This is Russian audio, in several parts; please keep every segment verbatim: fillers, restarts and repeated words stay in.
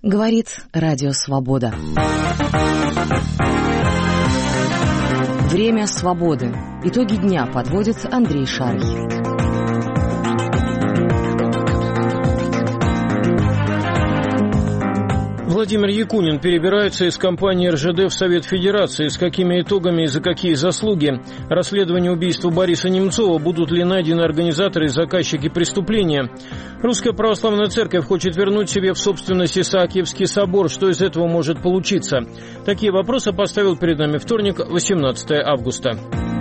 Говорит Радио Свобода. Время свободы. Итоги дня подводит Андрей Шарий. Владимир Якунин перебирается из компании эр жэ дэ в Совет Федерации. С какими итогами и за какие заслуги? Расследование убийства Бориса Немцова. Будут ли найдены организаторы и заказчики преступления? Русская Православная Церковь хочет вернуть себе в собственность Исаакиевский собор. Что из этого может получиться? Такие вопросы поставил перед нами вторник, восемнадцатое августа.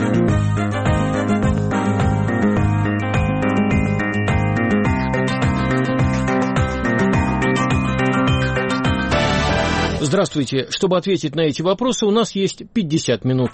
Здравствуйте. Чтобы ответить на эти вопросы, у нас есть пятьдесят минут.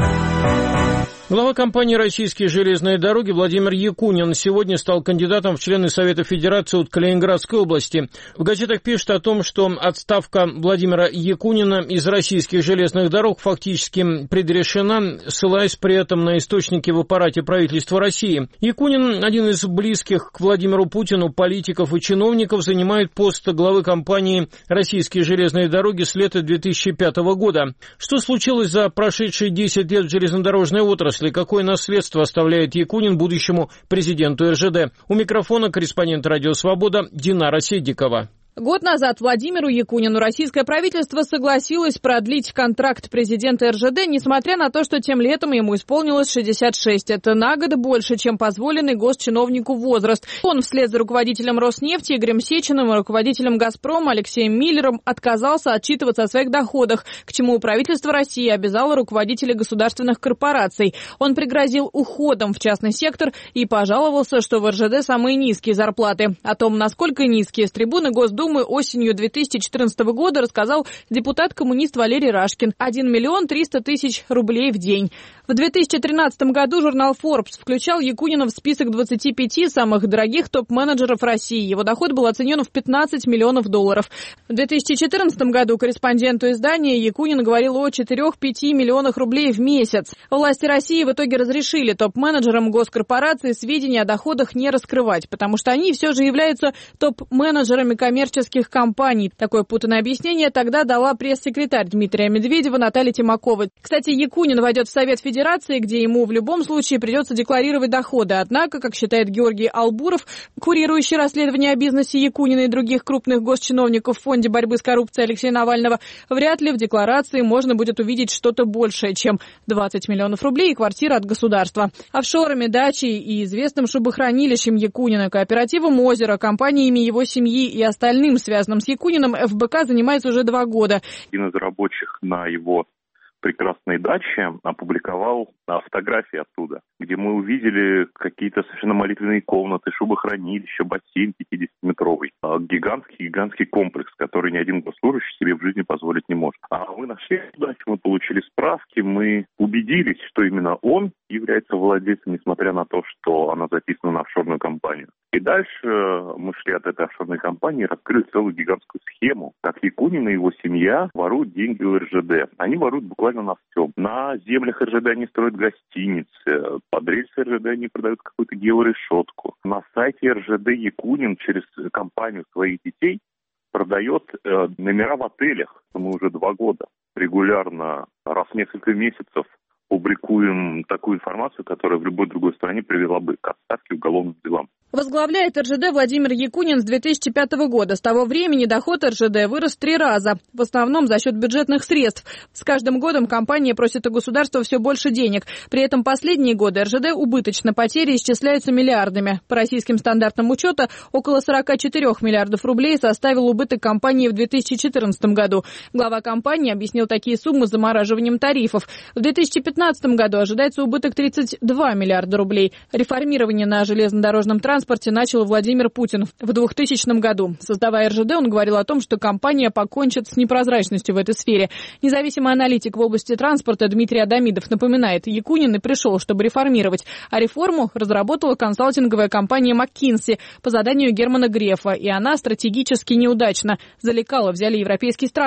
Глава компании «Российские железные дороги» Владимир Якунин сегодня стал кандидатом в члены Совета Федерации от Калининградской области. В газетах пишут о том, что отставка Владимира Якунина из «Российских железных дорог» фактически предрешена, ссылаясь при этом на источники в аппарате правительства России. Якунин, один из близких к Владимиру Путину политиков и чиновников, занимает пост главы компании «Российские железные дороги» с лета две тысячи пятого года. Что случилось за прошедшие десять лет в железнодорожной отрасли? Какое наследство оставляет Якунин будущему президенту эр жэ дэ? У микрофона корреспондент «Радио Свобода» Динара Седикова. Год назад Владимиру Якунину российское правительство согласилось продлить контракт президента эр жэ дэ, несмотря на то, что тем летом ему исполнилось шестьдесят шесть. Это на год больше, чем позволенный госчиновнику возраст. Он вслед за руководителем Роснефти Игорем Сечиным и руководителем «Газпрома» Алексеем Миллером отказался отчитываться о своих доходах, к чему правительство России обязало руководителей государственных корпораций. Он пригрозил уходом в частный сектор и пожаловался, что в эр жэ дэ самые низкие зарплаты. О том, насколько низкие, с трибуны Госдумы Думы осенью две тысячи четырнадцатого года рассказал депутат-коммунист Валерий Рашкин. один миллион триста тысяч рублей в день. В две тысячи тринадцатом году журнал Forbes включал Якунина в список двадцати пяти самых дорогих топ-менеджеров России. Его доход был оценен в пятнадцать миллионов долларов. В две тысячи четырнадцатом году корреспонденту издания Якунин говорил о четырёх-пяти миллионах рублей в месяц. Власти России в итоге разрешили топ-менеджерам госкорпорации сведения о доходах не раскрывать, потому что они все же являются топ-менеджерами коммерческих компаний. Такое путанное объяснение тогда дала пресс-секретарь Дмитрия Медведева Наталья Тимакова. Кстати, Якунин войдет в Совет Федерации, где ему в любом случае придется декларировать доходы. Однако, как считает Георгий Албуров, курирующий расследование о бизнесе Якунина и других крупных госчиновников в Фонде борьбы с коррупцией Алексея Навального, вряд ли в декларации можно будет увидеть что-то большее, чем двадцать миллионов рублей и квартира от государства. Офшорами, дачей и известным шубохранилищем Якунина, кооперативом «Озеро», компаниями его семьи и остальным, связанным с Якуниным, эф бэ ка занимается уже два года. Один из рабочих на его прекрасной даче опубликовал фотографии оттуда, где мы увидели какие-то совершенно молитвенные комнаты, шубохранилища, бассейн пятидесятиметровый. Гигантский-гигантский комплекс, который ни один госслужащий себе в жизни позволить не может. А мы нашли дачу, мы получили справки, мы убедились, что именно он является владельцем, несмотря на то, что она записана на офшорную компанию. И дальше мы шли от этой офшорной компании и раскрыли целую гигантскую схему, как Якунин и его семья воруют деньги у эр жэ дэ. Они воруют буквально на всем. На землях эр жэ дэ они строят гостиницы, под рельсы эр жэ дэ они продают какую-то георешетку. На сайте эр жэ дэ Якунин через компанию своих детей продает э, номера в отелях. Мы уже два года регулярно, раз в несколько месяцев, публикуем такую информацию, которая в любой другой стране привела бы к отставке уголовным делам. Возглавляет эр жэ дэ Владимир Якунин с две тысячи пятого года. С того времени доход эр жэ дэ вырос в три раза, в основном за счет бюджетных средств. С каждым годом компания просит у государства все больше денег. При этом последние годы эр жэ дэ убыточно, потери исчисляются миллиардами. По российским стандартам учета около сорок четыре миллиардов рублей составил убыток компании в две тысячи четырнадцатом году. Глава компании объяснил такие суммы замораживанием тарифов. В две тысячи пятнадцатом году ожидается убыток тридцать два миллиарда рублей. Реформирование на железнодорожном транспорте начал Владимир Путин в двухтысячном году. Создавая эр жэ дэ, он говорил о том, что компания покончит с непрозрачностью в этой сфере. Независимый аналитик в области транспорта Дмитрий Адамидов напоминает, Якунин и пришел, чтобы реформировать, а реформу разработала консалтинговая компания McKinsey по заданию Германа Грефа, и она стратегически неудачно. Залекала взяли европейские страны.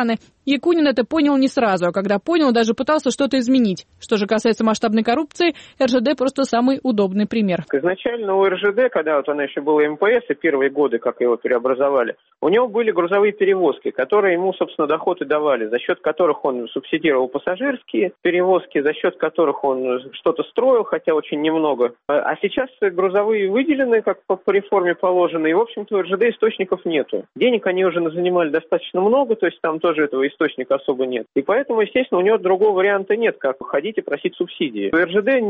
Якунин это понял не сразу, а когда понял, даже пытался что-то изменить. Что же касается масштабной коррупции, эр жэ дэ просто самый удобный пример. Изначально у эр жэ дэ, когда вот она еще была эм пэ эс, и первые годы, как его преобразовали, у него были грузовые перевозки, которые ему, собственно, доход и давали, за счет которых он субсидировал пассажирские перевозки, за счет которых он что-то строил, хотя очень немного. А сейчас грузовые выделены, как по реформе положено, и, в общем-то, у эр жэ дэ источников нету. Денег они уже занимали достаточно много, то есть там тоже этого источника особо нет. И поэтому, естественно, у него другого варианта нет, как ходить и просить субсидии. У эр жэ дэ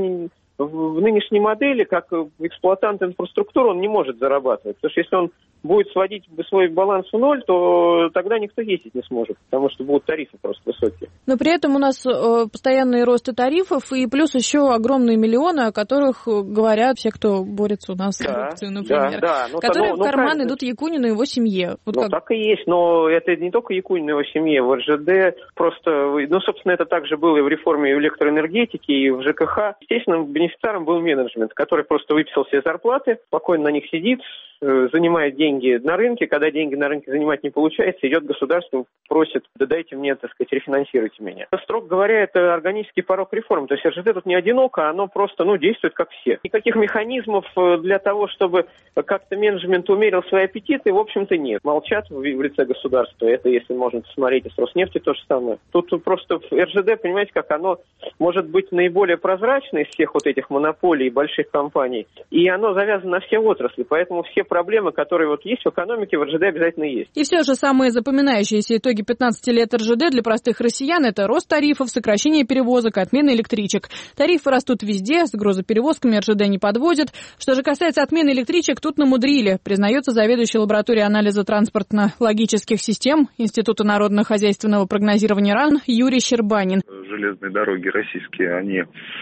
в нынешней модели, как эксплуатант инфраструктуры, он не может зарабатывать. Потому что если он будет сводить свой баланс в ноль, то тогда никто ездить не сможет, потому что будут тарифы просто высокие. Но при этом у нас э, постоянные росты тарифов и плюс еще огромные миллионы, о которых говорят все, кто борется у нас с да, коррупцией, например, да, да. Ну, которые ну, в карман ну, идут Якунину и его семье. Вот ну, как... так и есть, но это не только Якунину и его семье. В эр жэ дэ просто, ну, собственно, это также было и в реформе электроэнергетики, и в жэ ка ха. Естественно, бенефициаром был менеджмент, который просто выписал себе зарплаты, спокойно на них сидит, занимает деньги на рынке. Когда деньги на рынке занимать не получается, идет государство, просит, да дайте мне, так сказать, рефинансируйте меня. Строго говоря, это органический порог реформ. То есть эр жэ дэ тут не одиноко, оно просто, ну, действует как все. Никаких механизмов для того, чтобы как-то менеджмент умерил свои аппетиты, в общем-то, нет. Молчат в лице государства. Это, если можно посмотреть, и с Роснефти то же самое. Тут просто эр жэ дэ, понимаете, как оно может быть наиболее прозрачное из всех вот этих монополий и больших компаний, и оно завязано на все отрасли, поэтому все проблемы, которые вот есть в экономике, в эр жэ дэ обязательно есть. И все же самые запоминающиеся итоги пятнадцати лет эр жэ дэ для простых россиян – это рост тарифов, сокращение перевозок, отмена электричек. Тарифы растут везде, с грузоперевозками эр жэ дэ не подводят. Что же касается отмены электричек, тут намудрили, признается заведующий лабораторией анализа транспортно-логических систем Института народно-хозяйственного прогнозирования РАН Юрий Щербанин. Железные дороги российские, они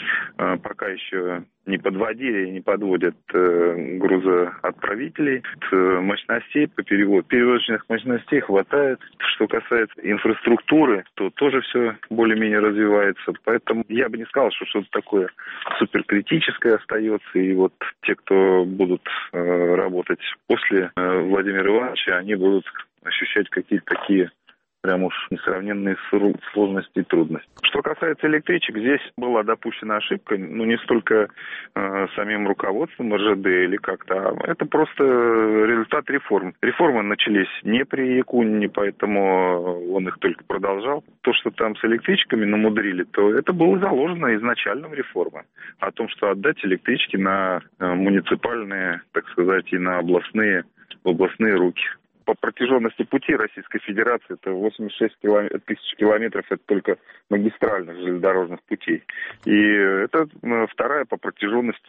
э, пока еще не подводили и не подводят э, грузоотправителей. Э, мощностей по переводу, перевозочных мощностей хватает. Что касается инфраструктуры, то тоже все более-менее развивается. Поэтому я бы не сказал, что что-то такое суперкритическое остается. И вот те, кто будут э, работать после э, Владимира Ивановича, они будут ощущать какие-то такие прям уж несравненные сложности и трудности. Что касается электричек, здесь была допущена ошибка, ну не столько э, самим руководством эр жэ дэ или как-то, а это просто результат реформ. Реформы начались не при Якунине, поэтому он их только продолжал. То, что там с электричками намудрили, то это было заложено изначально в реформе. О том, что отдать электрички на э, муниципальные, так сказать, и на областные, в областные руки. По протяженности пути Российской Федерации это восемьдесят шесть тысяч километров, это только магистральных железнодорожных путей. И это вторая по протяженности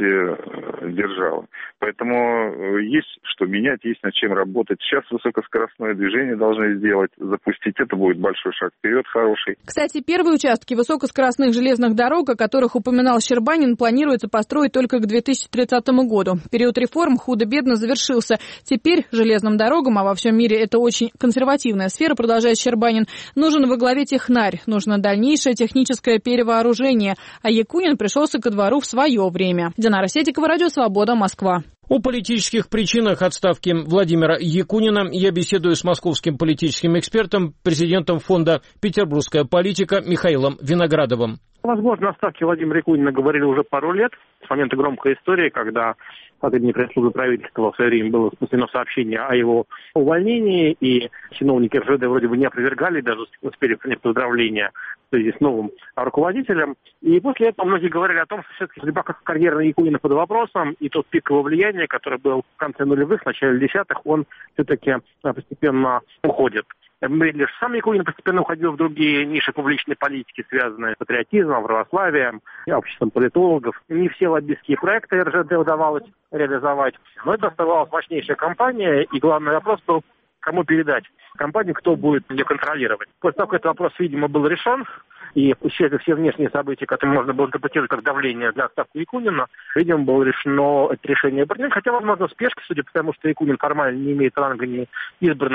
держава. Поэтому есть что менять, есть над чем работать. Сейчас высокоскоростное движение должны сделать, запустить. Это будет большой шаг вперед, хороший. Кстати, первые участки высокоскоростных железных дорог, о которых упоминал Щербанин, планируется построить только к две тысячи тридцатому году. Период реформ худо-бедно завершился. Теперь железным дорогам, а во всем мире это очень консервативная сфера, продолжает Щербанин, нужен во главе технарь, нужно дальнейшее техническое перевооружение, а Якунин пришелся ко двору в свое время. Динара Сетикова, Радио Свобода, Москва. О политических причинах отставки Владимира Якунина я беседую с московским политическим экспертом, президентом фонда «Петербургская политика» Михаилом Виноградовым. Возможно, о отставке Владимира Якунина говорили уже пару лет, с момента громкой истории, когда сотрудник пресс-службы правительства в свое время было спустено сообщение о его увольнении, и чиновники эр жэ дэ вроде бы не опровергали, даже успели принять поздравления в связи с новым руководителем. И после этого многие говорили о том, что все-таки судьба как карьеры Якунина под вопросом, и тот пик его влияния, который был в конце нулевых, в начале десятых, он все-таки постепенно уходит. Лишь сам Якунин постепенно уходил в другие ниши публичной политики, связанные с патриотизмом, православием, обществом политологов. Не все лоббистские проекты эр жэ дэ удавалось реализовать, но это оставалась мощнейшая кампания, и главный вопрос был, кому передать кампанию, кто будет ее контролировать. После того, как этот вопрос, видимо, был решен, и исчезли все внешние события, которые можно было интерпретировать как давление для отставки Якунина, видимо, было решено это решение принять, хотя, возможно, в спешке, судя по тому, что Якунин формально не имеет ранга ни избранного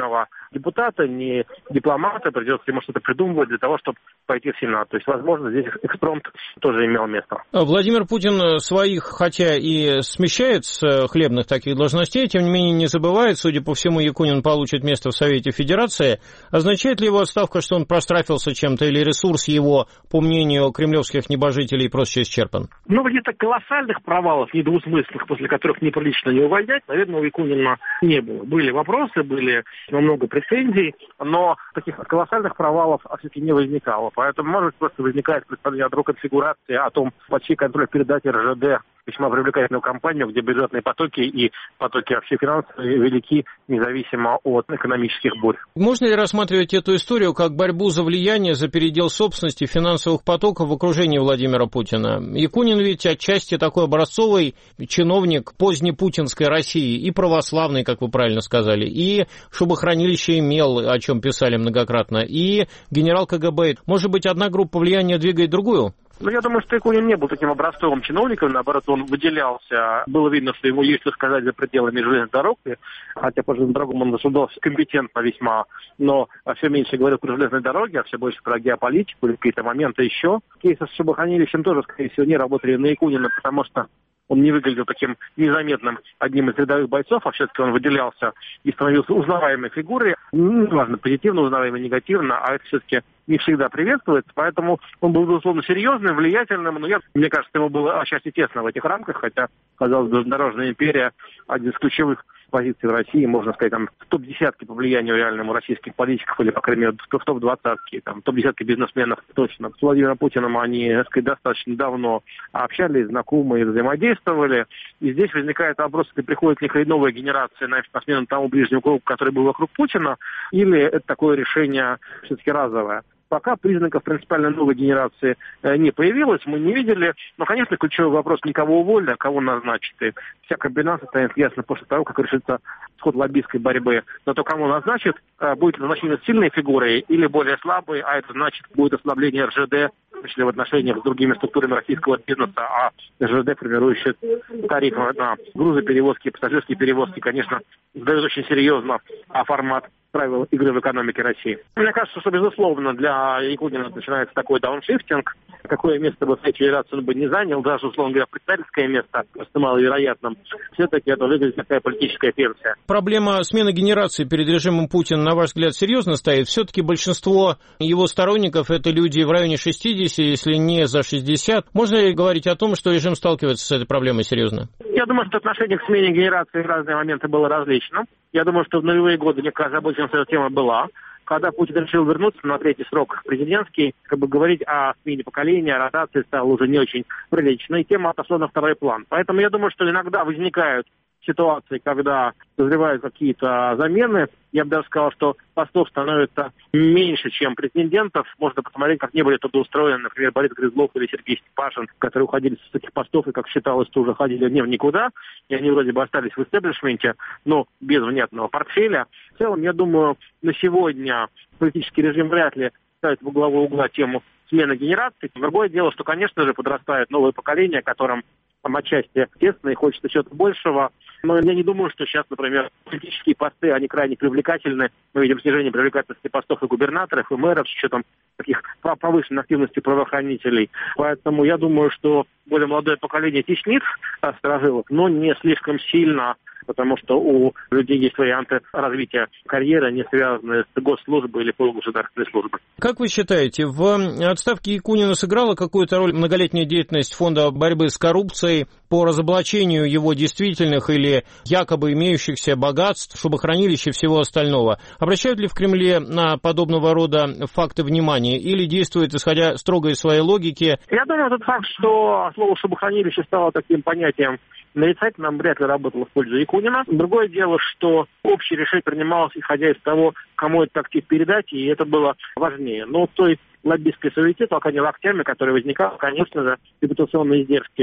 депутата, ни дипломата, придется ему что-то придумывать для того, чтобы пойти в Сенат. То есть, возможно, здесь экспромт тоже имел место. Владимир Путин своих, хотя и смещает с хлебных таких должностей, тем не менее не забывает, судя по всему, Якунин получит место в Совете Федерации. Означает ли его отставка, что он проштрафился чем-то, или ресурс его, по мнению кремлевских небожителей, просто исчерпан? Ну, каких-то колоссальных провалов, недвусмысленных, после которых неприлично не увольнять, наверное, у Якунина не было. Были вопросы, были много претензий, но таких колоссальных провалов все-таки не возникало. Поэтому, может, просто возникает представление о другой конфигурации, о том, под чей контроль передать эр жэ дэ весьма привлекательную компанию, где бюджетные потоки и потоки вообще финансовые велики, независимо от экономических бурь. Можно ли рассматривать эту историю как борьбу за влияние, за передел собственности финансовых потоков в окружении Владимира Путина? Якунин ведь отчасти такой образцовый чиновник позднепутинской России, и православный, как вы правильно сказали, и шубохранилище имел, о чем писали многократно, и генерал ка гэ бэ. Может быть, одна группа влияния двигает другую? Ну, я думаю, что Якунин не был таким образцовым чиновником, наоборот, он выделялся. Было видно, что ему есть что сказать за пределами железных дорог, хотя по железным дорогам он рассуждался компетентно весьма, но все меньше говорил про железные дороги, а все больше про геополитику или какие-то моменты еще. Кейсы с шубохранилищем тоже, скорее всего, не работали на Якунина, потому что он не выглядел таким незаметным одним из рядовых бойцов, а все-таки он выделялся и становился узнаваемой фигурой. Неважно, позитивно узнаваемой, негативно, а это все-таки не всегда приветствуется. Поэтому он был, безусловно, серьезным, влиятельным. Но я, мне кажется, ему было отчасти тесно в этих рамках, хотя, казалось бы, Дорожная империя – один из ключевых позиций в России, можно сказать, там, в топ-десятке по влиянию реальному российских политиков, или, по крайней мере, в топ-двадцатке, там, топ-десятке бизнесменов точно. С Владимиром Путиным они, так сказать, достаточно давно общались, знакомы и взаимодействовали. И здесь возникает вопрос, если приходит некая новая генерация на, на смену тому ближнему кругу, который был вокруг Путина, или это такое решение все-таки разовое. Пока признаков принципиально новой генерации э, не появилось, мы не видели. Но, конечно, ключевой вопрос не кого уволили, а кого назначить. И вся комбинация станет ясно после того, как решится ход лоббистской борьбы. Но то, кому назначит, э, будет назначение сильной фигурой или более слабой, а это значит, будет ослабление эр жэ дэ, в том числе в отношениях с другими структурами российского бизнеса, а эр жэ дэ, формирующий тарифы на грузоперевозки, пассажирские перевозки, конечно, сдает очень серьезно а формат правил игры в экономике России. Мне кажется, что, безусловно, для Якунина начинается такой дауншифтинг. Какое место бы в Совете Федерации он бы не занял, даже, условно говоря, председательское место, просто маловероятным, все-таки это выглядит такая политическая пенсия. Проблема смены генерации перед режимом Путина, на ваш взгляд, серьезно стоит? Все-таки большинство его сторонников – это люди в районе шестидесяти, если не за шестьдесят. Можно ли говорить о том, что режим сталкивается с этой проблемой серьезно? Я думаю, что отношение к смене генерации в разные моменты было различным. Я думаю, что в нулевые годы некая озабоченность эта тема была. Когда Путин решил вернуться на третий срок президентский, как бы говорить о смене поколения, о ротации стало уже не очень прилично, и тема отошла на второй план. Поэтому я думаю, что иногда возникают ситуации, когда созревают какие-то замены. Я бы даже сказал, что постов становится меньше, чем претендентов. Можно посмотреть, как не были трудоустроены, например, Борис Грызлов или Сергей Степашин, которые уходили с этих постов и, как считалось, что уже ходили не в никуда. И они вроде бы остались в истеблишменте, но без внятного портфеля. В целом, я думаю, на сегодня политический режим вряд ли ставит в угловой угла тему смены генерации. Другое дело, что, конечно же, подрастает новое поколение, которым там отчасти тесно и хочется чего-то большего. Но я не думаю, что сейчас, например, политические посты, они крайне привлекательны. Мы видим снижение привлекательности постов и губернаторов, и мэров с учетом таких повышенной активности правоохранителей. Поэтому я думаю, что более молодое поколение теснит сторожилов, но не слишком сильно, потому что у людей есть варианты развития карьеры, не связанные с госслужбой или полугосударственной службой. Как вы считаете, в отставке Якунина сыграла какую-то роль многолетняя деятельность Фонда борьбы с коррупцией по разоблачению его действительных или якобы имеющихся богатств, шубохранилищ и всего остального? Обращают ли в Кремле на подобного рода факты внимания или действуют, исходя строго из своей логики? Я думаю, тот факт, что слово «шубохранилище» стало таким понятием нарицательным, вряд ли работало в пользу Якунина. Другое дело, что общее решение принималось, исходя из того, кому этот актив передать, и это было важнее. Но той лоббистской суете, только не локтями, которые возникали, конечно же, репутационные издержки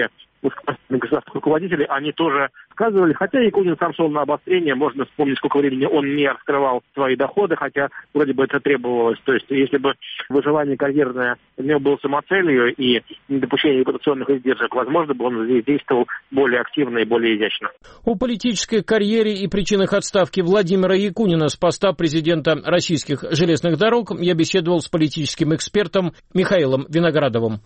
высокопоставленных государственных руководителей, они тоже сказывали, хотя Якунин сам шел на обострение, можно вспомнить, сколько времени он не раскрывал свои доходы, хотя вроде бы это требовалось. То есть, если бы выживание карьерное у него было самоцелью и недопущение репутационных издержек, возможно бы он здесь действовал более активно и более изящно. О политической карьере и причинах отставки Владимира Якунина с поста президента российских железных дорог я беседовал с политическим экспертом Михаилом Виноградовым.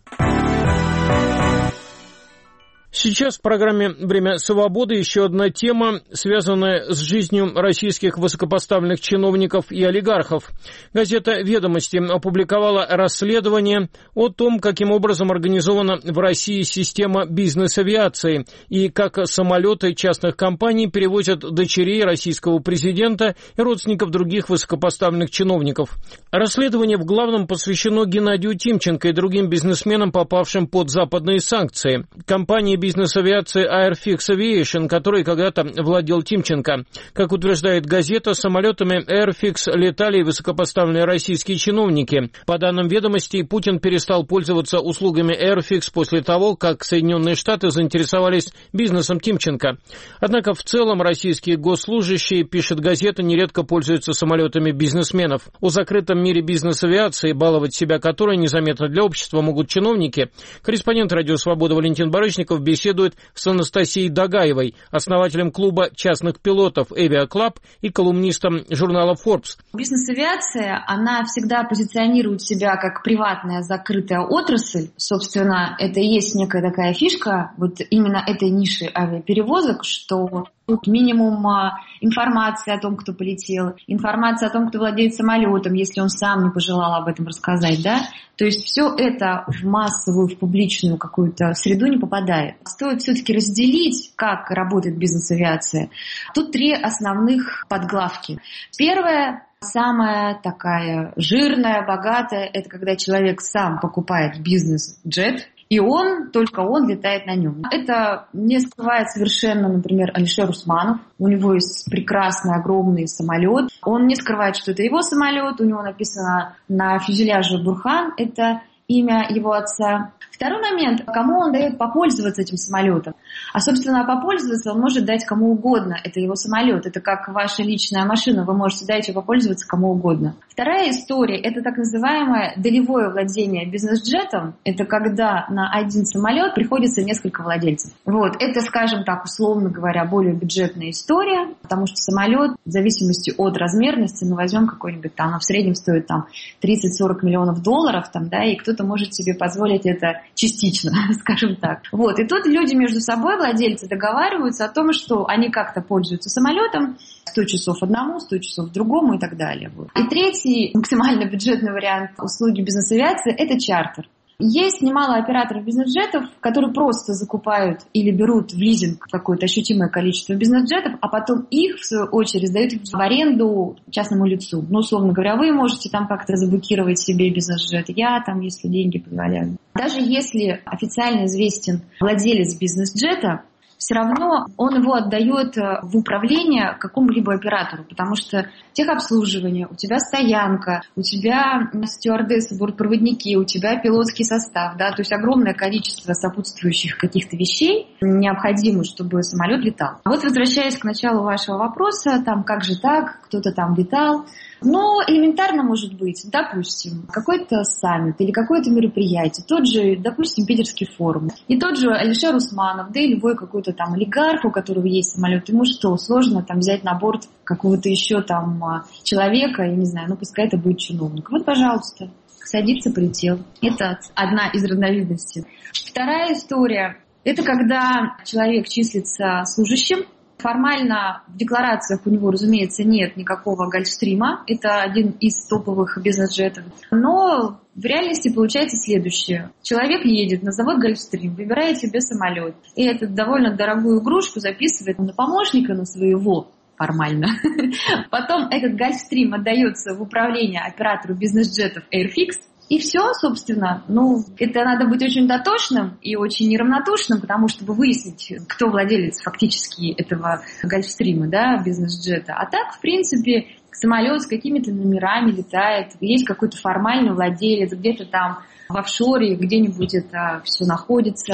Сейчас в программе «Время свободы» еще одна тема, связанная с жизнью российских высокопоставленных чиновников и олигархов. Газета «Ведомости» опубликовала расследование о том, каким образом организована в России система бизнес-авиации и как самолеты частных компаний перевозят дочерей российского президента и родственников других высокопоставленных чиновников. Расследование в главном посвящено Геннадию Тимченко и другим бизнесменам, попавшим под западные санкции. Компания бизнес-авиации Airfix Aviation, которой когда-то владел Тимченко. Как утверждает газета, самолетами Airfix летали высокопоставленные российские чиновники. По данным «Ведомостей», Путин перестал пользоваться услугами Airfix после того, как Соединенные Штаты заинтересовались бизнесом Тимченко. Однако в целом российские госслужащие, пишет газета, нередко пользуются самолетами бизнесменов. О закрытом мире бизнес-авиации, баловать себя которой незаметно для общества могут чиновники, корреспондент «Радио Свобода» Валентин Барышников беседует с Анастасией Дагаевой, основателем клуба частных пилотов «Авиаклаб» и колумнистом журнала Forbes. Бизнес-авиация, она всегда позиционирует себя как приватная закрытая отрасль. Собственно, это и есть некая такая фишка вот именно этой ниши авиаперевозок, что тут минимум информации о том, кто полетел, информация о том, кто владеет самолетом, если он сам не пожелал об этом рассказать, да. То есть все это в массовую, в публичную какую-то среду не попадает. Стоит все-таки разделить, как работает бизнес-авиация. Тут три основных подглавки. Первое, самая такая жирная, богатая, это когда человек сам покупает бизнес-джет, и он, только он летает на нем. Это не скрывает совершенно, например, Алишер Усманов. У него есть прекрасный, огромный самолет. Он не скрывает, что это его самолет. У него написано на фюзеляже Бурхан. Это имя его отца. Второй момент, кому он дает попользоваться этим самолетом. А, собственно, попользоваться он может дать кому угодно. Это его самолет. Это как ваша личная машина. Вы можете дать ее попользоваться кому угодно. Вторая история – это так называемое долевое владение бизнес-джетом. Это когда на один самолет приходится несколько владельцев. Вот. Это, скажем так, условно говоря, более бюджетная история, потому что самолет, в зависимости от размерности, мы возьмем какой-нибудь там, в среднем стоит там тридцать-сорок миллионов долларов, там, да, и кто-то может себе позволить это частично, скажем так. Вот. И тут люди между собой, владельцы, договариваются о том, что они как-то пользуются самолетом, сто часов одному, сто часов другому и так далее. Вот. И третий максимально бюджетный вариант услуги бизнес-авиации – это чартер. Есть немало операторов бизнес-джетов, которые просто закупают или берут в лизинг какое-то ощутимое количество бизнес-джетов, а потом их, в свою очередь, сдают в аренду частному лицу. Ну, условно говоря, вы можете там как-то заблокировать себе бизнес-джет, я там, если деньги позволяют. Даже если официально известен владелец бизнес-джета, все равно он его отдает в управление какому-либо оператору, потому что техобслуживание, у тебя стоянка, у тебя стюардессы, бортпроводники, у тебя пилотский состав, да, то есть огромное количество сопутствующих каких-то вещей необходимых, чтобы самолет летал. А вот возвращаясь к началу вашего вопроса, там как же так, кто-то там летал. Ну, элементарно может быть, допустим, какой-то саммит или какое-то мероприятие, тот же, допустим, Питерский форум, и тот же Алишер Усманов, да и любой какой-то там олигарх, у которого есть самолет, ему что, сложно там взять на борт какого-то еще там человека, я не знаю, ну пускай это будет чиновник. Вот, пожалуйста, садится, полетел. Это одна из разновидностей. Вторая история, это когда человек числится служащим. Формально в декларациях у него, разумеется, нет никакого Гольфстрима. Это один из топовых бизнес-джетов. Но в реальности получается следующее. Человек едет на завод Гольфстрим, выбирает себе самолет. И эту довольно дорогую игрушку записывает на помощника, на своего формально. Потом этот Гольфстрим отдается в управление оператору бизнес-джетов Airfix. И все, собственно, ну, это надо быть очень дотошным и очень неравнодушным, потому чтобы выяснить, кто владелец фактически этого Гольфстрима, да, бизнес-джета. А так, в принципе, самолет с какими-то номерами летает, есть какой-то формальный владелец, где-то там в офшоре, где-нибудь это все находится.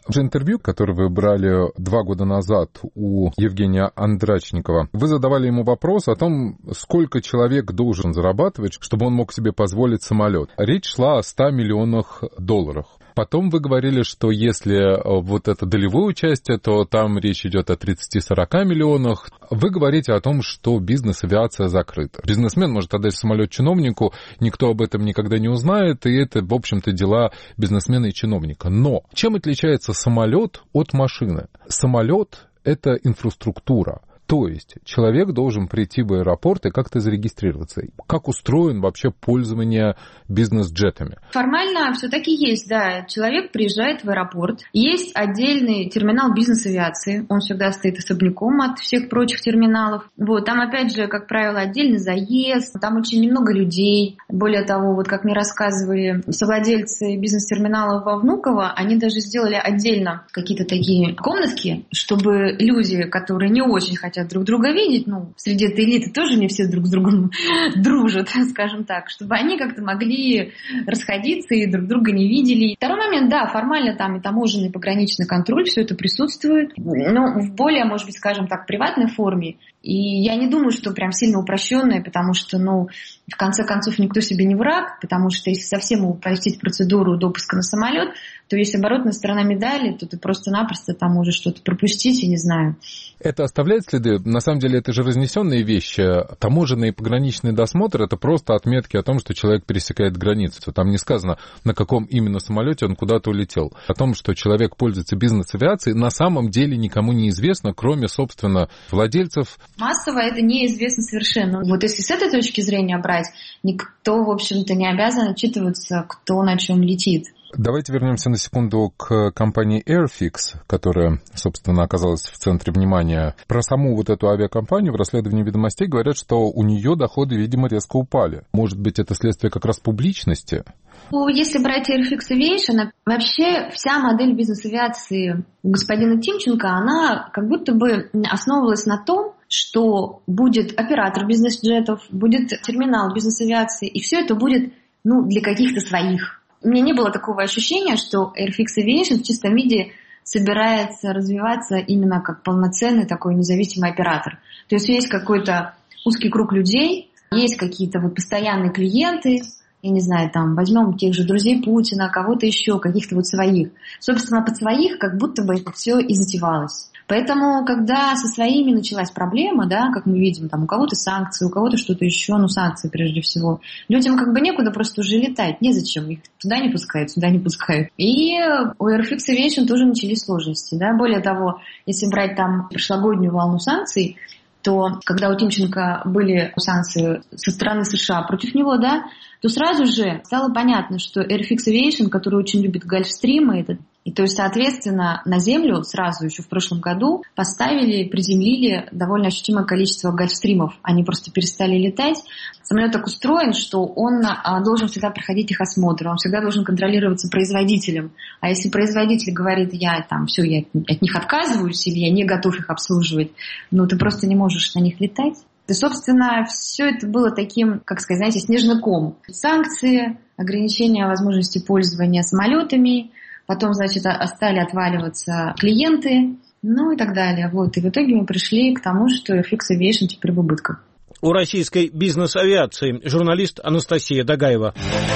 В интервью, которое вы брали два года назад у Евгения Андрачникова, вы задавали ему вопрос о том, сколько человек должен зарабатывать, чтобы он мог себе позволить самолет. Речь шла о ста миллионах долларов. Потом вы говорили, что если вот это долевое участие, то там речь идет о тридцати-сорока миллионах. Вы говорите о том, что бизнес-авиация закрыта. Бизнесмен может отдать самолет чиновнику, никто об этом никогда не узнает, и это, в общем-то, дела бизнесмена и чиновника. Но чем отличается самолет от машины? Самолет — это инфраструктура. То есть человек должен прийти в аэропорт и как-то зарегистрироваться. Как устроен вообще пользование бизнес-джетами? Формально все-таки есть, да. Человек приезжает в аэропорт. Есть отдельный терминал бизнес-авиации. Он всегда стоит особняком от всех прочих терминалов. Вот. Там, опять же, как правило, отдельный заезд. Там очень немного людей. Более того, вот как мне рассказывали совладельцы бизнес-терминалов во Внуково, они даже сделали отдельно какие-то такие комнатки, чтобы люди, которые не очень хотят друг друга видеть, ну, среди этой элиты тоже не все друг с другом дружат, скажем так, чтобы они как-то могли расходиться и друг друга не видели. Второй момент, да, формально там и таможенный, и пограничный контроль, все это присутствует, но в более, может быть, скажем так, приватной форме. И я не думаю, что прям сильно упрощенная, потому что, ну, в конце концов, никто себе не враг, потому что если совсем упростить процедуру допуска на самолет, то есть оборотная сторона медали, то ты просто-напросто там можешь что-то пропустить, я не знаю. Это оставляет следы? На самом деле это же разнесенные вещи. Таможенный и пограничный досмотр — это просто отметки о том, что человек пересекает границу. Там не сказано, на каком именно самолете он куда-то улетел. О том, что человек пользуется бизнес-авиацией, на самом деле никому не известно, кроме, собственно, владельцев. Массово это неизвестно совершенно. Вот если с этой точки зрения брать, никто, в общем-то, не обязан отчитываться, кто на чем летит. Давайте вернемся на секунду к компании Airfix, которая, собственно, оказалась в центре внимания. Про саму вот эту авиакомпанию в расследовании «Ведомостей» говорят, что у нее доходы, видимо, резко упали. Может быть, это следствие как раз публичности? Ну, если брать Airfix Aviation, вообще вся модель бизнес-авиации господина Тимченко, она как будто бы основывалась на том, что будет оператор бизнес-джетов, будет терминал бизнес-авиации, и все это будет, ну, для каких-то своих. У меня не было такого ощущения, что Airfix Aviation в чистом виде собирается развиваться именно как полноценный такой независимый оператор. То есть есть какой-то узкий круг людей, есть какие-то вот постоянные клиенты, я не знаю, там, возьмем тех же друзей Путина, кого-то еще, каких-то вот своих. Собственно, под своих как будто бы это все и затевалось. Поэтому, когда со своими началась проблема, да, как мы видим, там у кого-то санкции, у кого-то что-то еще, ну санкции прежде всего, людям как бы некуда просто уже летать, незачем, их туда не пускают, сюда не пускают. И у Airfix Aviation тоже начались сложности, да, более того, если брать там прошлогоднюю волну санкций, то когда у Тимченко были санкции со стороны США против него, да, то сразу же стало понятно, что Airfix Aviation, который очень любит гольфстримы, это И то есть, соответственно, на Землю сразу еще в прошлом году поставили, приземлили довольно ощутимое количество гольфстримов. Они просто перестали летать. Самолет так устроен, что он должен всегда проходить их осмотр, он всегда должен контролироваться производителем. А если производитель говорит, я там все, я от них отказываюсь или я не готов их обслуживать, ну ты просто не можешь на них летать. И, собственно, все это было таким, как сказать, знаете, снежный ком. Санкции, ограничения возможности пользования самолетами, потом, значит, стали отваливаться клиенты, ну и так далее. Вот. И в итоге мы пришли к тому, что Airfix Aviation теперь в убытках. У российской бизнес-авиации журналист Анастасия Дагаева.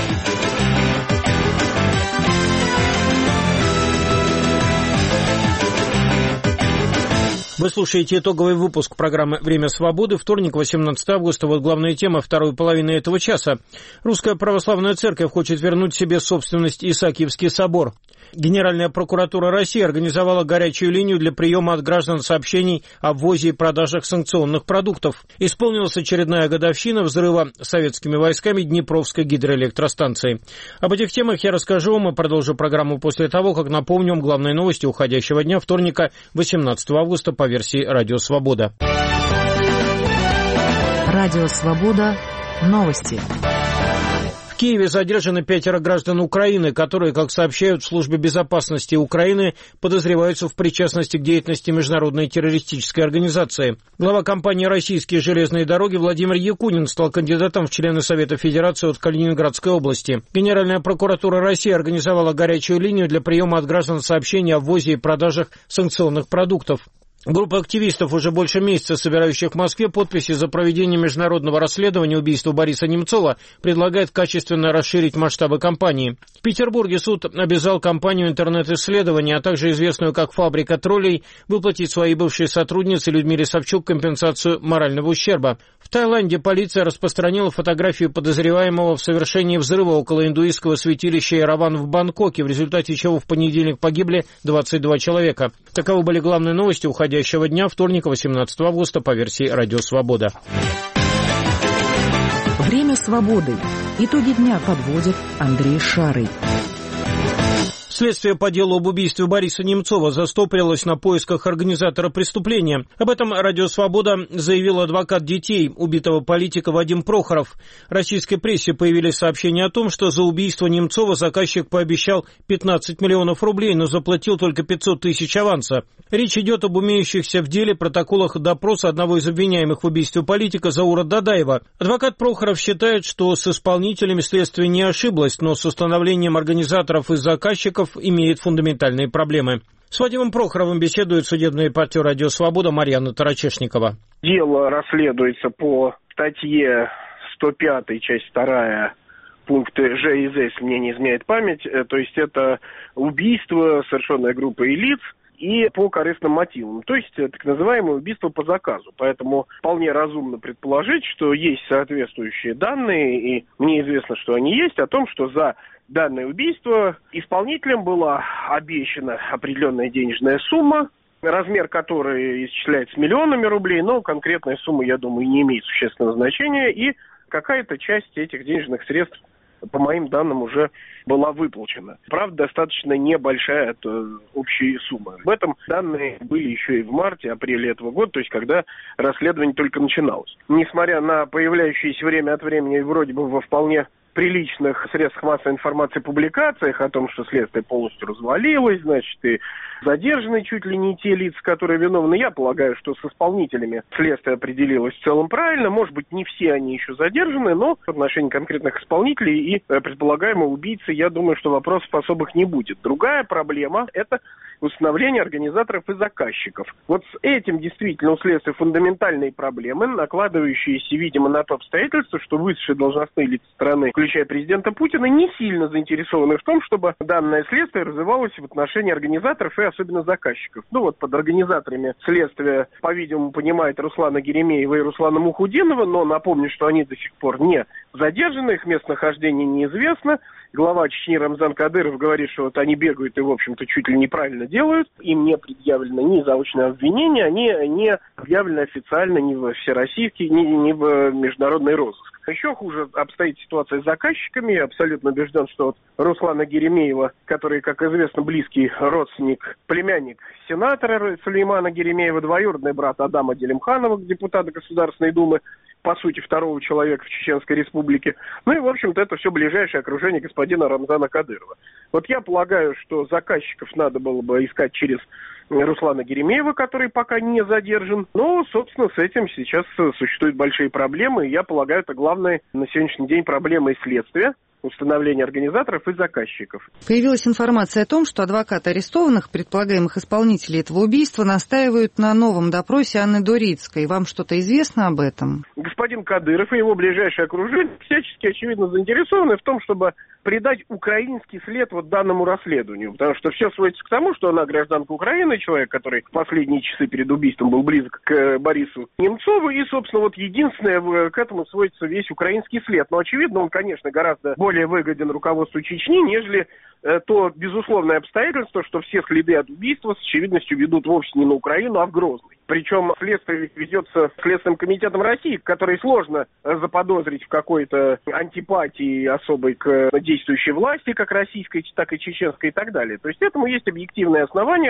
Вы слушаете итоговый выпуск программы «Время свободы». Вторник, восемнадцатого августа. Вот главная тема второй половины этого часа. Русская православная церковь хочет вернуть себе собственность Исаакиевский собор. Генеральная прокуратура России организовала горячую линию для приема от граждан сообщений о ввозе и продажах санкционных продуктов. Исполнилась очередная годовщина взрыва советскими войсками Днепровской гидроэлектростанции. Об этих темах я расскажу вам и продолжу программу после того, как напомню вам главные новости уходящего дня, вторника, восемнадцатого августа, по версии «Радио Свобода». Радио Свобода. Новости. В Киеве задержаны пятеро граждан Украины, которые, как сообщают в Службе безопасности Украины, подозреваются в причастности к деятельности международной террористической организации. Глава компании «Российские железные дороги» Владимир Якунин стал кандидатом в члены Совета Федерации от Калининградской области. Генеральная прокуратура России организовала горячую линию для приема от граждан сообщений о ввозе и продажах санкционных продуктов. Группа активистов, уже больше месяца собирающих в Москве подписи за проведение международного расследования убийства Бориса Немцова, предлагает качественно расширить масштабы кампании. В Петербурге суд обязал компанию интернет-исследования, а также известную как «Фабрика троллей», выплатить своей бывшей сотруднице Людмиле Савчук компенсацию морального ущерба. В Таиланде полиция распространила фотографию подозреваемого в совершении взрыва около индуистского святилища Эраван в Бангкоке, в результате чего в понедельник погибли двадцать два человека. Таковы были главные новости уходящего дня, вторника, восемнадцатого августа, по версии «Радио Свобода». Время свободы. Итоги дня подводит Андрей Шарый. Следствие по делу об убийстве Бориса Немцова застопорилось на поисках организатора преступления. Об этом «Радио Свобода» заявил адвокат детей убитого политика Вадим Прохоров. В российской прессе появились сообщения о том, что за убийство Немцова заказчик пообещал пятнадцать миллионов рублей, но заплатил только пятьсот тысяч аванса. Речь идет об имеющихся в деле протоколах допроса одного из обвиняемых в убийстве политика Заура Дадаева. Адвокат Прохоров считает, что с исполнителями следствие не ошиблось, но с установлением организаторов и заказчиков имеет фундаментальные проблемы. С Вадимом Прохоровым беседует судебный репортер «Радио Свобода» Марьяна Тарачешникова. Дело расследуется по статье сто пять, часть вторая, пункт Ж и З, если мне не изменяет память. То есть это убийство, совершенное группой лиц, и по корыстным мотивам, то есть так называемое убийство по заказу. Поэтому вполне разумно предположить, что есть соответствующие данные, и мне известно, что они есть, о том, что за данное убийство исполнителям была обещана определенная денежная сумма, размер которой исчисляется миллионами рублей, но конкретная сумма, я думаю, не имеет существенного значения, и какая-то часть этих денежных средств, по моим данным, уже была выплачена. Правда, достаточно небольшая от общей суммы. Об этом данные были еще и в марте, апреле этого года, то есть когда расследование только начиналось. Несмотря на появляющиеся время от времени вроде бы во вполне приличных средствах массовой информации публикациях о том, что следствие полностью развалилось, значит, и задержаны чуть ли не те лица, которые виновны. Я полагаю, что с исполнителями следствие определилось в целом правильно. Может быть, не все они еще задержаны, но в отношении конкретных исполнителей и предполагаемого убийцы, я думаю, что вопросов особых не будет. Другая проблема – это установление организаторов и заказчиков. Вот с этим действительно у следствия фундаментальные проблемы, накладывающиеся, видимо, на то обстоятельство, что высшие должностные лица страны, включая президента Путина, не сильно заинтересованы в том, чтобы данное следствие развивалось в отношении организаторов и особенно заказчиков. Ну вот под организаторами следствия, по-видимому, понимают Руслана Геремеева и Руслана Мухудинова, но напомню, что они до сих пор не задержаны, их местонахождение неизвестно. Глава Чечни Рамзан Кадыров говорит, что вот они бегают и, в общем-то, чуть ли неправильно делают. Им не предъявлено ни заочное обвинение, они не объявлены официально ни в всероссийский, ни, ни в международный розыск. Еще хуже обстоит ситуация с заказчиками. Я абсолютно убежден, что вот Руслана Геремеева, который, как известно, близкий родственник, племянник сенатора Сулеймана Геремеева, двоюродный брат Адама Делимханова, депутата Государственной Думы, по сути, второго человека в Чеченской Республике. Ну и, в общем-то, это все ближайшее окружение господина Рамзана Кадырова. Вот я полагаю, что заказчиков надо было бы искать через Руслана Геремеева, который пока не задержан. Но, собственно, с этим сейчас существуют большие проблемы. И я полагаю, это главная на сегодняшний день проблема и следствия. Установление организаторов и заказчиков. Появилась информация о том, что адвокаты арестованных, предполагаемых исполнителей этого убийства, настаивают на новом допросе Анны Дорицкой. Вам что-то известно об этом? Господин Кадыров и его ближайшее окружение всячески, очевидно, заинтересованы в том, чтобы придать украинский след вот данному расследованию. Потому что все сводится к тому, что она гражданка Украины, человек, который в последние часы перед убийством был близок к Борису Немцову. И, собственно, вот единственное, к этому сводится весь украинский след. Но, очевидно, он, конечно, гораздо более выгоден руководству Чечни, нежели э, то безусловное обстоятельство, что все следы от убийства с очевидностью ведут вовсе не на Украину, а в Грозный. Причем следствие ведется Следственным комитетом России, который сложно заподозрить в какой-то антипатии особой к действующей власти, как российской, так и чеченской и так далее. То есть этому есть объективные основания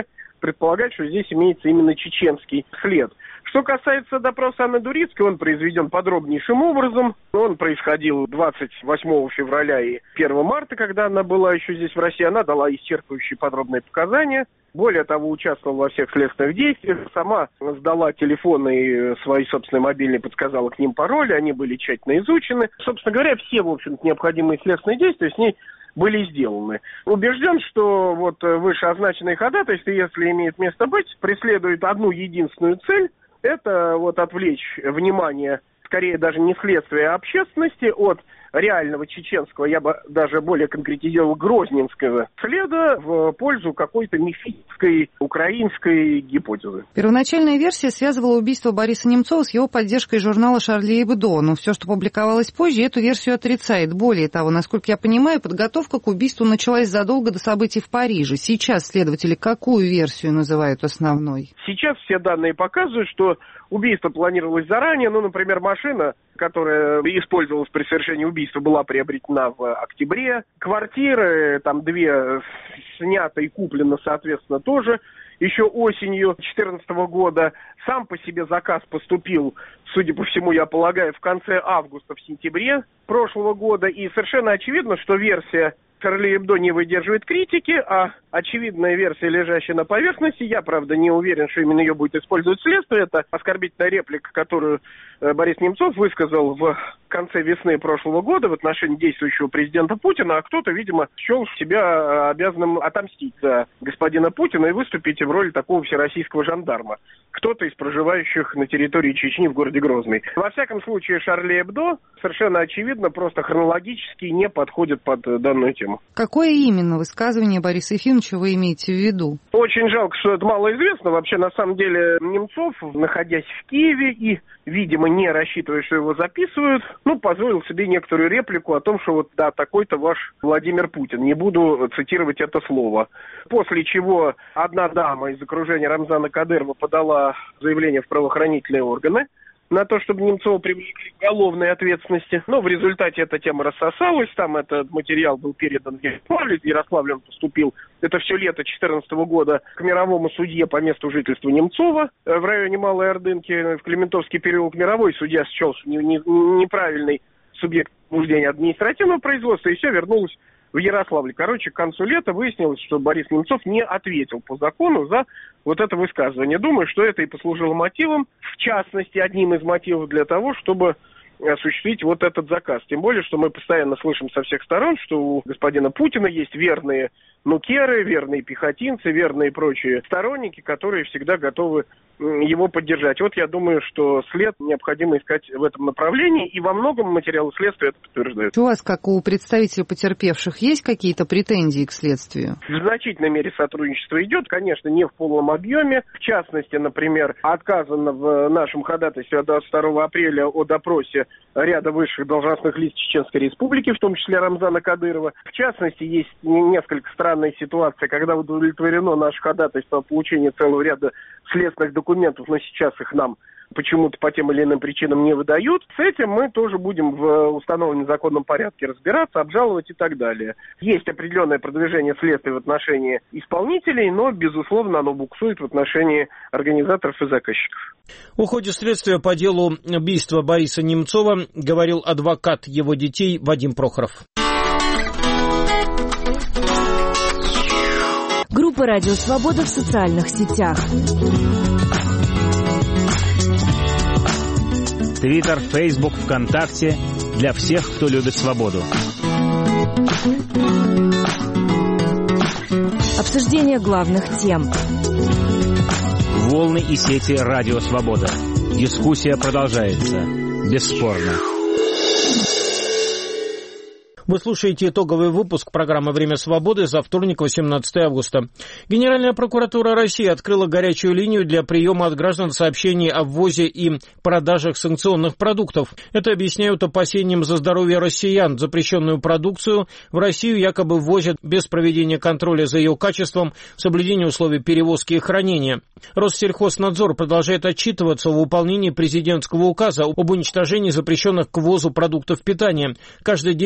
предполагать, что здесь имеется именно чеченский след. Что касается допроса Анны Дурицкой, он произведен подробнейшим образом. Он происходил двадцать восьмого февраля и первого марта, когда она была еще здесь в России. Она дала исчерпывающие подробные показания. Более того, участвовала во всех следственных действиях. Сама сдала телефоны и свои собственные мобильные, подсказала к ним пароли. Они были тщательно изучены. Собственно говоря, все, в общем-то, необходимые следственные действия с ней были сделаны. Убежден, что вот вышеозначенные ходатайства, если имеет место быть, преследуют одну единственную цель. Это вот отвлечь внимание, скорее даже не следствия, а общественности от реального чеченского, я бы даже более конкретизировал, грозненского следа в пользу какой-то мифической украинской гипотезы. Первоначальная версия связывала убийство Бориса Немцова с его поддержкой журнала «Шарли Эбдо», но все, что публиковалось позже, эту версию отрицает. Более того, насколько я понимаю, подготовка к убийству началась задолго до событий в Париже. Сейчас следователи какую версию называют основной? Сейчас все данные показывают, что убийство планировалось заранее. Ну, например, машина, которая использовалась при совершении убийства, была приобретена в октябре. Квартиры, там две снято и куплено, соответственно, тоже еще осенью две тысячи четырнадцатого года. Сам по себе заказ поступил, судя по всему, я полагаю, в конце августа, в сентябре прошлого года. И совершенно очевидно, что версия «Шарли Эбдо» не выдерживает критики, а очевидная версия, лежащая на поверхности, я, правда, не уверен, что именно ее будет использовать следствие, это оскорбительная реплика, которую Борис Немцов высказал в конце весны прошлого года в отношении действующего президента Путина, а кто-то, видимо, счел себя обязанным отомстить за господина Путина и выступить в роли такого всероссийского жандарма. Кто-то из проживающих на территории Чечни в городе Грозный. Во всяком случае, «Шарли Эбдо» совершенно очевидно просто хронологически не подходит под данную тему. Какое именно высказывание Бориса Ефимовича вы имеете в виду? Очень жалко, что это малоизвестно. Вообще, на самом деле, Немцов, находясь в Киеве и, видимо, не рассчитывая, что его записывают, ну, позволил себе некоторую реплику о том, что вот, да, такой-то ваш Владимир Путин. Не буду цитировать это слово. После чего одна дама из окружения Рамзана Кадырова подала заявление в правоохранительные органы на то, чтобы Немцова привлекли к уголовной ответственности. Но в результате эта тема рассосалась, там этот материал был передан в Ярославле, в Ярославле он поступил, это все лето две тысячи четырнадцатого года, к мировому судье по месту жительства Немцова в районе Малой Ордынки, в Клементовский переулок. Мировой судья счел, что не, не, неправильный субъект возбуждения административного производства, и все вернулось в Ярославле. Короче, к концу лета выяснилось, что Борис Немцов не ответил по закону за вот это высказывание. Думаю, что это и послужило мотивом, в частности, одним из мотивов для того, чтобы осуществить вот этот заказ. Тем более, что мы постоянно слышим со всех сторон, что у господина Путина есть верные нукеры, верные пехотинцы, верные прочие сторонники, которые всегда готовы его поддержать. Вот я думаю, что след необходимо искать в этом направлении, и во многом материалы следствия это подтверждают. У вас, как у представителей потерпевших, есть какие-то претензии к следствию? В значительной мере сотрудничество идет, конечно, не в полном объеме. В частности, например, отказано в нашем ходатайстве от двадцать второго апреля о допросе ряда высших должностных лиц Чеченской Республики, в том числе Рамзана Кадырова. В частности, есть несколько странная ситуация, когда удовлетворено наше ходатайство о получении целого ряда следственных документов, но сейчас их нам почему-то по тем или иным причинам не выдают. С этим мы тоже будем в установленном законном порядке разбираться, обжаловать и так далее. Есть определенное продвижение следствия в отношении исполнителей, но, безусловно, оно буксует в отношении организаторов и заказчиков. В ходе следствия по делу убийства Бориса Немцова говорил адвокат его детей Вадим Прохоров. Группа «Радио Свобода» в социальных сетях. Твиттер, Фейсбук, ВКонтакте. Для всех, кто любит свободу. Обсуждение главных тем. Волны и сети «Радио Свобода». Дискуссия продолжается. Бесспорно. Вы слушаете итоговый выпуск программы «Время свободы» за вторник, восемнадцатого августа. Генеральная прокуратура России открыла горячую линию для приема от граждан сообщений о ввозе и продажах санкционных продуктов. Это объясняют опасением за здоровье россиян. Запрещенную продукцию в Россию якобы ввозят без проведения контроля за ее качеством, соблюдения условий перевозки и хранения. Россельхознадзор продолжает отчитываться о выполнении президентского указа об уничтожении запрещенных к ввозу продуктов питания. Каждый день уничтожают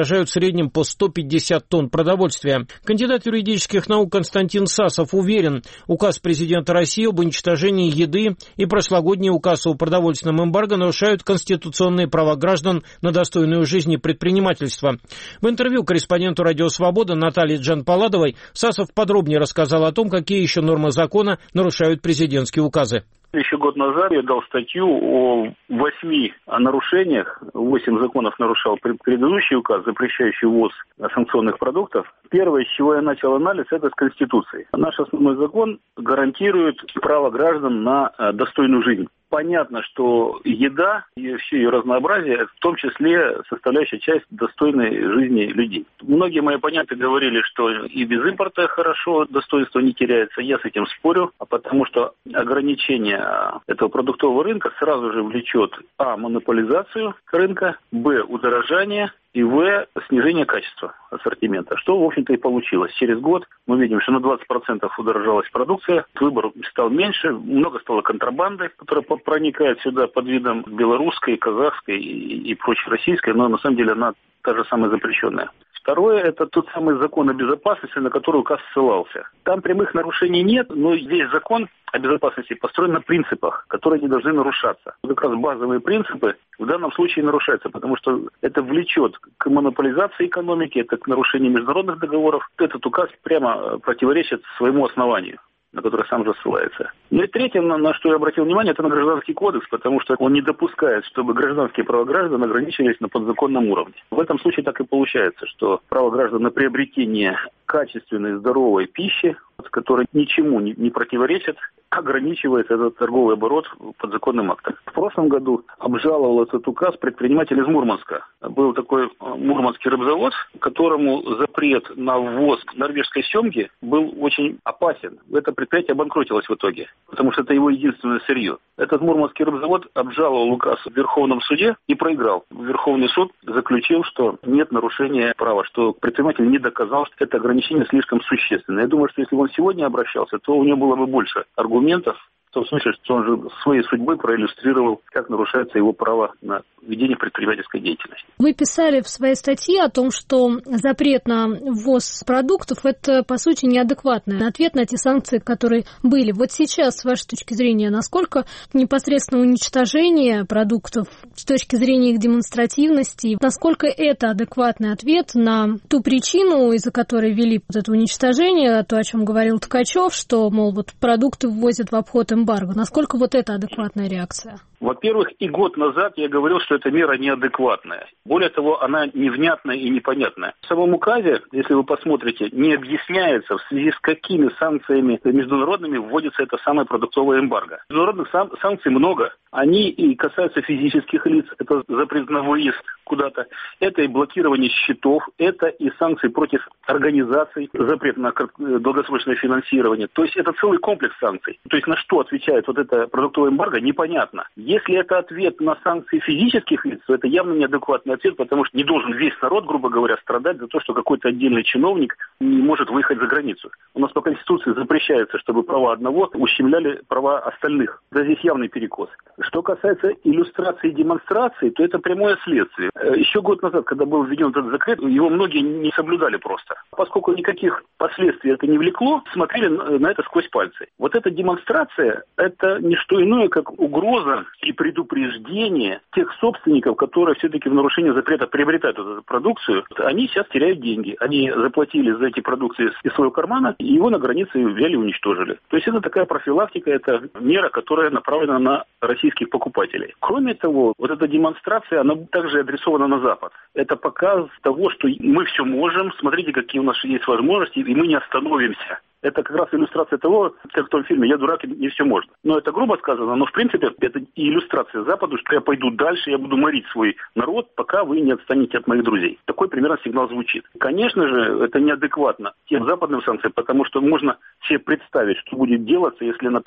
уничтожают в среднем по сто пятьдесят тонн продовольствия. Кандидат юридических наук Константин Сасов уверен, указ президента России об уничтожении еды и прошлогодний указ о продовольственном эмбарго нарушают конституционные права граждан на достойную жизнь и предпринимательство. В интервью корреспонденту «Радио Свобода» Наталье Джанпаладовой Сасов подробнее рассказал о том, какие еще нормы закона нарушают президентские указы. Еще год назад я дал статью о восьми нарушениях. Восемь законов нарушал предыдущий указ, запрещающий ввоз санкционных продуктов. Первое, с чего я начал анализ, это с Конституции. Наш основной закон гарантирует право граждан на достойную жизнь. Понятно, что еда и все ее разнообразие, в том числе составляющая часть достойной жизни людей. Многие мои оппоненты говорили, что и без импорта хорошо, достоинство не теряется. Я с этим спорю, потому что ограничение этого продуктового рынка сразу же влечет а. монополизацию рынка, б. удорожание, и в. снижение качества ассортимента, что, в общем-то, и получилось. Через год мы видим, что на двадцать процентов удорожалась продукция, выбор стал меньше, много стало контрабанды, которая проникает сюда под видом белорусской, казахской и, и прочей российской, но на самом деле она та же самая запрещенная. Второе – это тот самый закон о безопасности, на который указ ссылался. Там прямых нарушений нет, но весь закон о безопасности построен на принципах, которые не должны нарушаться. Как раз базовые принципы в данном случае нарушаются, потому что это влечет к монополизации экономики, это к нарушению международных договоров. Этот указ прямо противоречит своему основанию, на который сам же ссылается. Ну и третье, на, на что я обратил внимание, это на Гражданский кодекс, потому что он не допускает, чтобы гражданские права граждан ограничивались на подзаконном уровне. В этом случае так и получается, что право граждан на приобретение качественной, здоровой пищи, которая ничему не, не противоречит, ограничивает этот торговый оборот подзаконным актом. В прошлом году обжаловал этот указ предприниматель из Мурманска. Был такой мурманский рыбзавод, которому запрет на ввоз норвежской семги был очень опасен. Это предприятие обанкротилось в итоге, потому что это его единственное сырье. Этот мурманский рыбзавод обжаловал указ в Верховном суде и проиграл. Верховный суд заключил, что нет нарушения права, что предприниматель не доказал, что это ограничение слишком существенное. Я думаю, что если бы он сегодня обращался, то у него было бы больше аргументов, в том смысле, что он же своей судьбой проиллюстрировал, как нарушается его право на ведение предпринимательской деятельности. Вы писали в своей статье о том, что запрет на ввоз продуктов – это, по сути, неадекватный ответ на те санкции, которые были. Вот сейчас, с вашей точки зрения, насколько непосредственно уничтожение продуктов с точки зрения их демонстративности, насколько это адекватный ответ на ту причину, из-за которой ввели вот это уничтожение, то, о чем говорил Ткачев, что, мол, вот продукты ввозят в обход эмбарго. Насколько вот это адекватная реакция? Во-первых, и год назад я говорил, что эта мера неадекватная. Более того, она невнятная и непонятная. В самом указе, если вы посмотрите, не объясняется, в связи с какими санкциями международными вводится это самое продуктовое эмбарго. Международных сан- санкций много. Они и касаются физических лиц, это запрет на выезд куда-то, это и блокирование счетов, это и санкции против организаций, запрет на долгосрочное финансирование. То есть это целый комплекс санкций. То есть на что отвечает вот это продуктовое эмбарго, непонятно. Если это ответ на санкции физических лиц, то это явно неадекватный ответ, потому что не должен весь народ, грубо говоря, страдать за то, что какой-то отдельный чиновник не может выехать за границу. У нас по Конституции запрещается, чтобы права одного ущемляли права остальных. Да, здесь явный перекос. Что касается иллюстрации и демонстрации, то это прямое следствие. Еще год назад, когда был введен этот запрет, его многие не соблюдали просто. Поскольку никаких последствий это не влекло, смотрели на это сквозь пальцы. Вот эта демонстрация, это не что иное, как угроза и предупреждение тех собственников, которые все-таки в нарушение запрета приобретают эту продукцию. Они сейчас теряют деньги. Они заплатили за эти продукции из своего кармана, и его на границе взяли и уничтожили. То есть это такая профилактика, это мера, которая направлена на российских покупателей. Кроме того, вот эта демонстрация, она также адресована на Запад. Это показ того, что мы все можем, смотрите, какие у нас есть возможности, и мы не остановимся. Это как раз иллюстрация того, как в том фильме «Я дурак, и не все можно». Но это грубо сказано, но в принципе это и иллюстрация Западу, что я пойду дальше, я буду морить свой народ, пока вы не отстанете от моих друзей. Такой примерно сигнал звучит. Конечно же, это неадекватно тем западным санкциям, потому что можно себе представить, что будет делаться, если, например,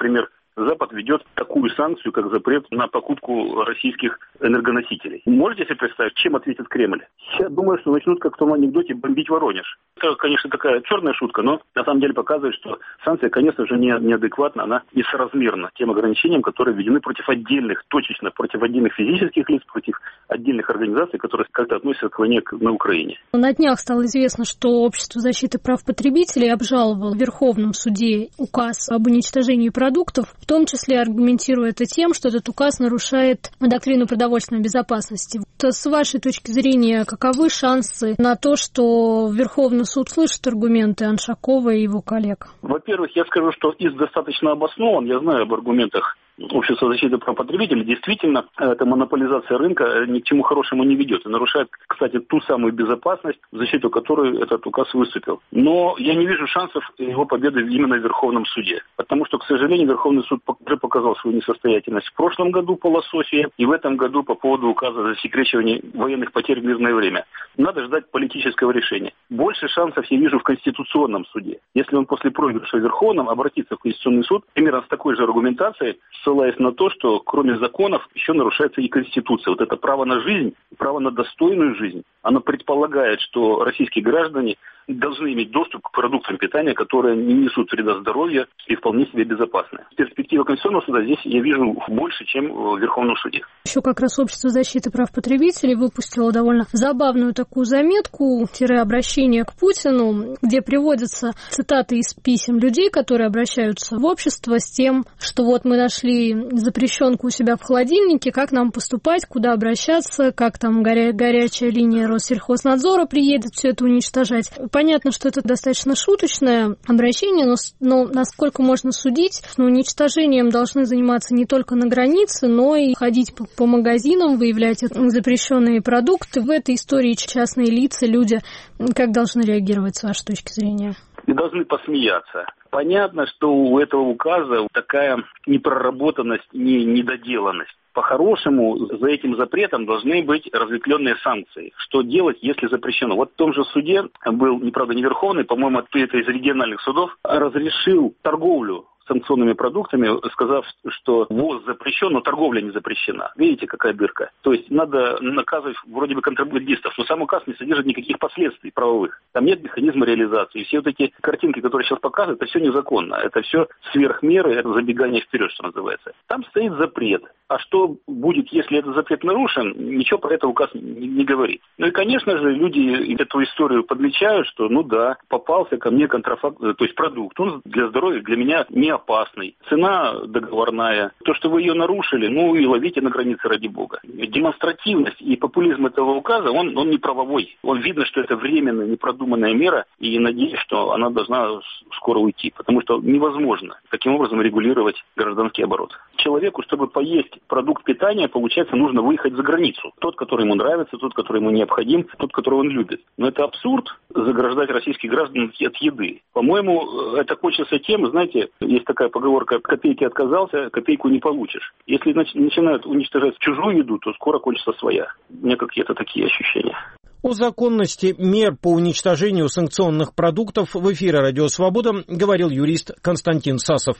Запад ведет такую санкцию, как запрет на покупку российских энергоносителей. Можете себе представить, чем ответит Кремль? Я думаю, что начнут, как в том анекдоте, бомбить Воронеж. Это, конечно, такая черная шутка, но на самом деле показывает, что санкция, конечно же, не, неадекватна, она несоразмерна тем ограничениям, которые введены против отдельных, точечно против отдельных физических лиц, против отдельных организаций, которые как-то относятся к войне на Украине. На днях стало известно, что Общество защиты прав потребителей обжаловало в Верховном суде указ об уничтожении продуктов, в том числе аргументируя это тем, что этот указ нарушает доктрину продовольственной безопасности. То с вашей точки зрения, каковы шансы на то, что Верховный суд слышит аргументы Аншакова и его коллег? Во-первых, я скажу, что иск достаточно обоснован. Я знаю об аргументах Общество защиты прав потребителей. Действительно, эта монополизация рынка ни к чему хорошему не ведет. И нарушает, кстати, ту самую безопасность, в защиту которой этот указ выступил. Но я не вижу шансов его победы именно в Верховном суде. Потому что, к сожалению, Верховный суд уже показал свою несостоятельность в прошлом году по лососеве и в этом году по поводу указа о засекречивании военных потерь в мирное время. Надо ждать политического решения. Больше шансов я вижу в Конституционном суде. Если он после проигрыша в Верховном обратится в Конституционный суд, примерно с такой же аргументацией, ссылаясь на то, что кроме законов еще нарушается и Конституция. Вот это право на жизнь, право на достойную жизнь, оно предполагает, что российские граждане должны иметь доступ к продуктам питания, которые не несут вреда здоровью и вполне себе безопасны. Перспектива Конституционного суда здесь я вижу больше, чем в Верховном суде. Еще как раз Общество защиты прав потребителей выпустило довольно забавную такую заметку-обращение к Путину, где приводятся цитаты из писем людей, которые обращаются в общество с тем, что вот мы нашли запрещенку у себя в холодильнике, как нам поступать, куда обращаться, как там горя- горячая линия Россельхознадзора приедет все это уничтожать. Понятно, что это достаточно шуточное обращение, но, но насколько можно судить, ну, уничтожением должны заниматься не только на границе, но и ходить по, по магазинам, выявлять запрещенные продукты. В этой истории частные лица, люди, как должны реагировать с вашей точки зрения? И должны посмеяться. Понятно, что у этого указа такая непроработанность, не недоделанность. По-хорошему, за этим запретом должны быть разветвленные санкции. Что делать, если запрещено? Вот в том же суде был, неправда, не Верховный, по-моему, это из региональных судов, разрешил торговлю санкционными продуктами, сказав, что ввоз запрещен, но торговля не запрещена. Видите, какая дырка? То есть надо наказывать вроде бы контрабандистов, но сам указ не содержит никаких последствий правовых. Там нет механизма реализации. Все вот эти картинки, которые сейчас показывают, это все незаконно. Это все сверх меры, это забегание вперед, что называется. Там стоит запрет. А что будет, если этот запрет нарушен, ничего про это указ не, не говорит. Ну и, конечно же, люди эту историю подмечают, что, ну да, попался ко мне контрафакт, то есть продукт. Он для здоровья для меня не опасный. Цена договорная. То, что вы ее нарушили, ну и ловите на границе ради бога. Демонстративность и популизм этого указа, он, он не правовой. Он видно, что это временная, непродуманная мера, и надеюсь, что она должна скоро уйти. Потому что невозможно таким образом регулировать гражданский оборот. Человеку, чтобы поесть продукт питания, получается, нужно выехать за границу. Тот, который ему нравится, тот, который ему необходим, тот, которого он любит. Но это абсурд заграждать российских граждан от еды. По-моему, это кончится тем, знаете, есть такая поговорка: от копейки отказался, копейку не получишь. Если начинают уничтожать чужую еду, то скоро кончится своя. У меня какие-то такие ощущения. О законности мер по уничтожению санкционных продуктов в эфире «Радио Свобода» говорил юрист Константин Сасов.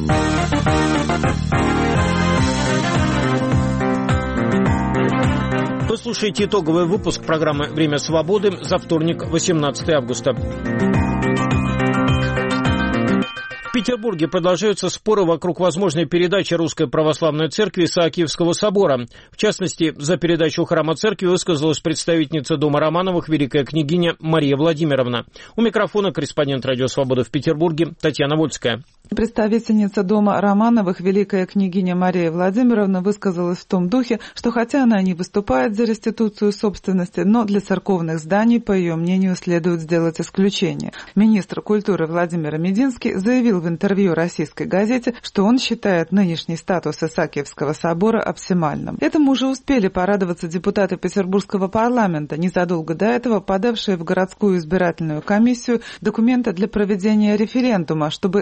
Вы слушаете итоговый выпуск программы «Время свободы» за вторник, восемнадцатое августа. В Петербурге продолжаются споры вокруг возможной передачи Русской Православной Церкви Исаакиевского собора. В частности, за передачу храма церкви высказалась представительница Дома Романовых, великая княгиня Мария Владимировна. У микрофона корреспондент «Радио Свобода» в Петербурге Татьяна Вольская. Представительница Дома Романовых, великая княгиня Мария Владимировна, высказалась в том духе, что хотя она не выступает за реституцию собственности, но для церковных зданий, по ее мнению, следует сделать исключение. Министр культуры Владимир Мединский заявил в интервью российской газете, что он считает нынешний статус Исаакиевского собора оптимальным. Этому уже успели порадоваться депутаты Петербургского парламента, незадолго до этого подавшие в городскую избирательную комиссию документы для проведения референдума, чтобы сами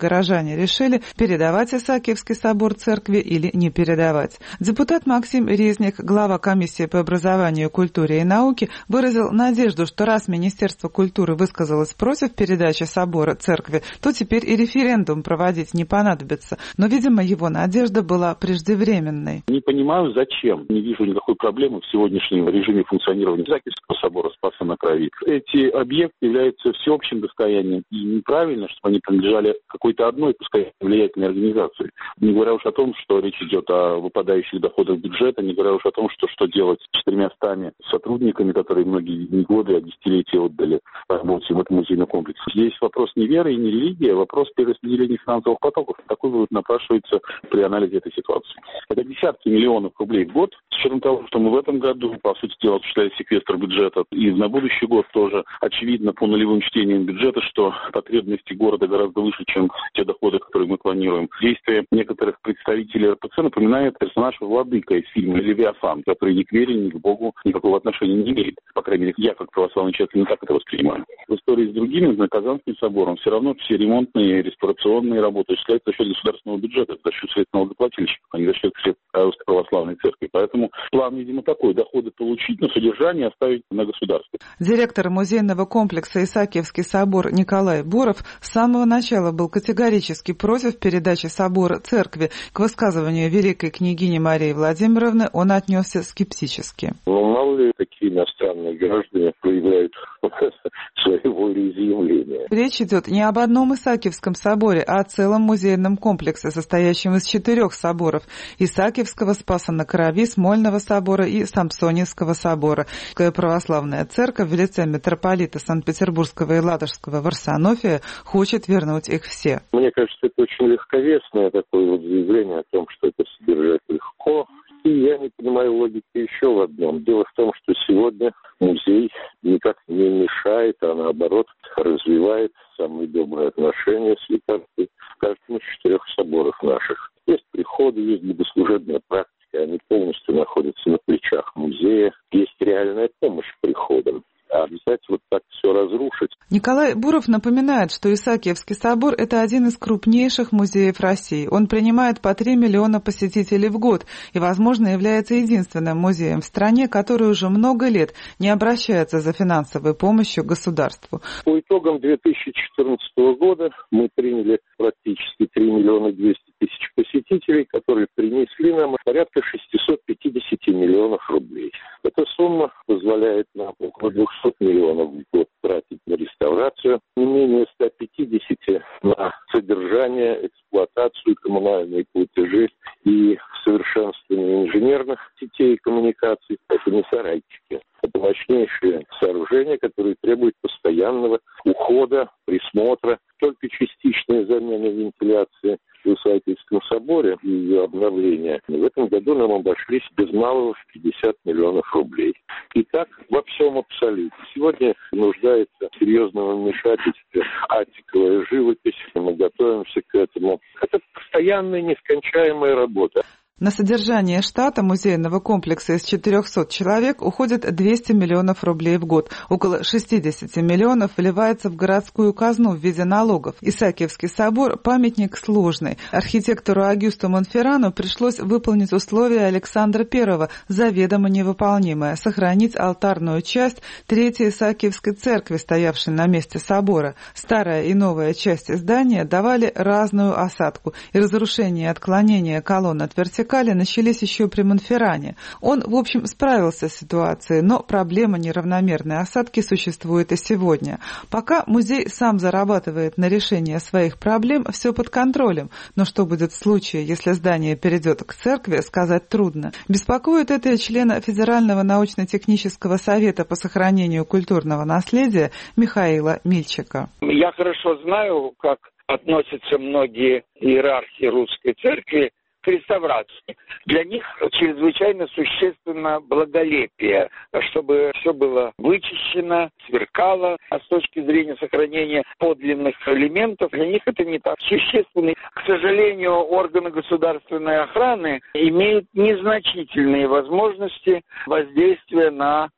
горожане решили, передавать Исаакиевский собор церкви или не передавать. Депутат Максим Резник, глава комиссии по образованию, культуре и науке, выразил надежду, что раз Министерство культуры высказалось против передачи собора церкви, то теперь и референдум проводить не понадобится. Но, видимо, его надежда была преждевременной. Не понимаю, зачем. Не вижу никакой проблемы в сегодняшнем режиме функционирования Исаакиевского собора Спаса на Крови. Эти объекты являются всеобщим достоянием, и неправильно, чтобы они принадлежали какой-то одной, пускай влиятельной организации. Не говоря уж о том, что речь идет о выпадающих доходах бюджета, не говоря уж о том, что что делать с четырьмястами сотрудниками, которые многие не годы, а десятилетия отдали работе в этом музейном комплексе. Здесь вопрос не веры и не религии, а вопрос перераспределения финансовых потоков. Такой вывод напрашивается при анализе этой ситуации. Это десятки миллионов рублей в год, с учетом того, что мы в этом году, по сути дела, осуществляли секвестр бюджета, и на будущий год тоже очевидно по нулевым чтениям бюджета, что потребности города гораздо выше, чем те доходы, которые мы планируем. Действия некоторых представителей эр пэ цэ напоминает персонаж Владыка из фильма «Левиафан», который ни к вере, ни к Богу никакого отношения не имеет. По крайней мере, я, как православный человек, не так это воспринимаю. В истории с другими, с Казанским собором, все равно все ремонтные, реставрационные работы осуществляются за счет государственного бюджета, за счет средств налогоплательщиков, а не за счет средств Русской православной церкви. Поэтому план, видимо, такой: доходы получить, но содержание оставить на государстве. Директор музейного комплекса Исаакиевский собор Николай Буров с самого начала был категорически против передачи собора церкви. К высказыванию великой княгини Марии Владимировны он отнесся скептически. Ну, мало ли, такие иностранные граждане проявляют свои волеизъявления. Речь идет не об одном Исаакиевском соборе, а о целом музейном комплексе, состоящем из четырех соборов: Исаакиевского, Спаса на Крови, Смольного собора и Самсоневского собора. Православная церковь в лице митрополита Санкт-Петербургского и Ладожского Варсонофия хочет вернуть их все. Мне кажется, это очень легковесное такое вот заявление о том, что это содержать легко. И я не понимаю логики еще в одном. Дело в том, что сегодня музей никак не мешает, а наоборот развивает самые добрые отношения с епархией в каждом из четырех соборов наших. Есть приходы, есть богослужебная практика, они полностью находятся на плечах музея. Есть реальная помощь приходам. А обязательно вот так все разрушить. Николай Буров напоминает, что Исаакиевский собор – это один из крупнейших музеев России. Он принимает по три миллиона посетителей в год и, возможно, является единственным музеем в стране, который уже много лет не обращается за финансовой помощью государству. По итогам две тысячи четырнадцатого года мы приняли практически три миллиона двести тысяч посетителей, которые принесли нам порядка шестьсот пятьдесят миллионов рублей. Эта сумма позволяет нам около двухсот миллионов в год тратить на реставрацию, не менее ста пятидесяти на содержание, эксплуатацию, коммунальные платежи и совершенствование инженерных сетей и коммуникаций. Это не сарайчики. Это мощнейшие сооружения, которые требуют постоянного ухода, присмотра. Только частичная замена вентиляции в Исаакиевском соборе и ее обновление в этом году нам обошлись без малого в пятьдесят миллионов рублей. И так во всем абсолютно. Сегодня нуждается в серьезном вмешательстве аттиковая живопись, и мы готовимся к этому. Это постоянная, нескончаемая работа. На содержание штата музейного комплекса из четырехсот человек уходит двести миллионов рублей в год. Около шестьдесят миллионов вливается в городскую казну в виде налогов. Исаакиевский собор – памятник сложный. Архитектору Агюсту Монферрану пришлось выполнить условия Александра Первого, заведомо невыполнимое – сохранить алтарную часть Третьей Исаакиевской церкви, стоявшей на месте собора. Старая и новая части здания давали разную осадку, и разрушение и отклонение колонн от вертикали начались еще при Монферране. Он, в общем, справился с ситуацией, но проблема неравномерной осадки существует и сегодня. Пока музей сам зарабатывает на решение своих проблем, все под контролем. Но что будет в случае, если здание перейдет к церкви, сказать трудно. Беспокоит это и члена Федерального научно-технического совета по сохранению культурного наследия Михаила Мильчика. Я хорошо знаю, как относятся многие иерархи русской церкви к реставрации. Для них чрезвычайно существенно благолепие, чтобы все было вычищено, сверкало. А с точки зрения сохранения подлинных элементов, для них это не так существенно. К сожалению, органы государственной охраны имеют незначительные возможности воздействия на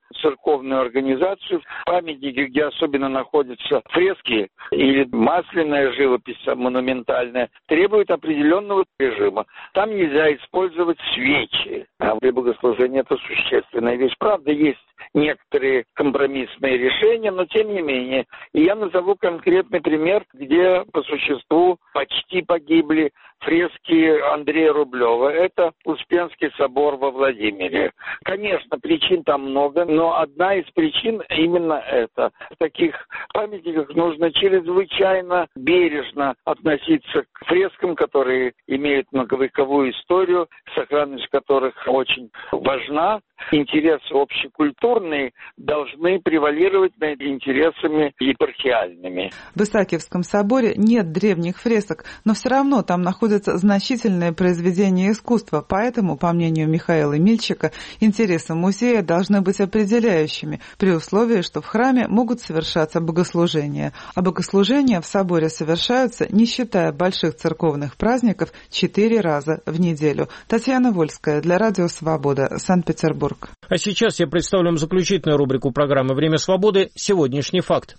церковную организацию. Памятники, где особенно находятся фрески или масляная живопись монументальная, требуют определенного режима. Там нельзя использовать свечи. А при богослужении это существенная вещь. Правда, есть некоторые компромиссные решения, но тем не менее. И я назову конкретный пример, где по существу почти погибли фрески Андрея Рублева. Это Успенский собор во Владимире. Конечно, причин там много, но одна из причин именно это. В таких памятниках нужно чрезвычайно бережно относиться к фрескам, которые имеют многовековую историю, сохранность которых очень важна. Интересы общекультурные должны превалировать над интересами епархиальными. В Исаакиевском соборе нет древних фресок, но все равно там находятся значительные произведения искусства, поэтому, по мнению Михаила Мильчика, интересы музея должны быть определяющими, при условии, что в храме могут совершаться богослужения. А богослужения в соборе совершаются, не считая больших церковных праздников, четыре раза в неделю. Татьяна Вольская для Радио Свобода, Санкт-Петербург. А сейчас я представлю вам заключительную рубрику программы «Время свободы. Сегодняшний факт».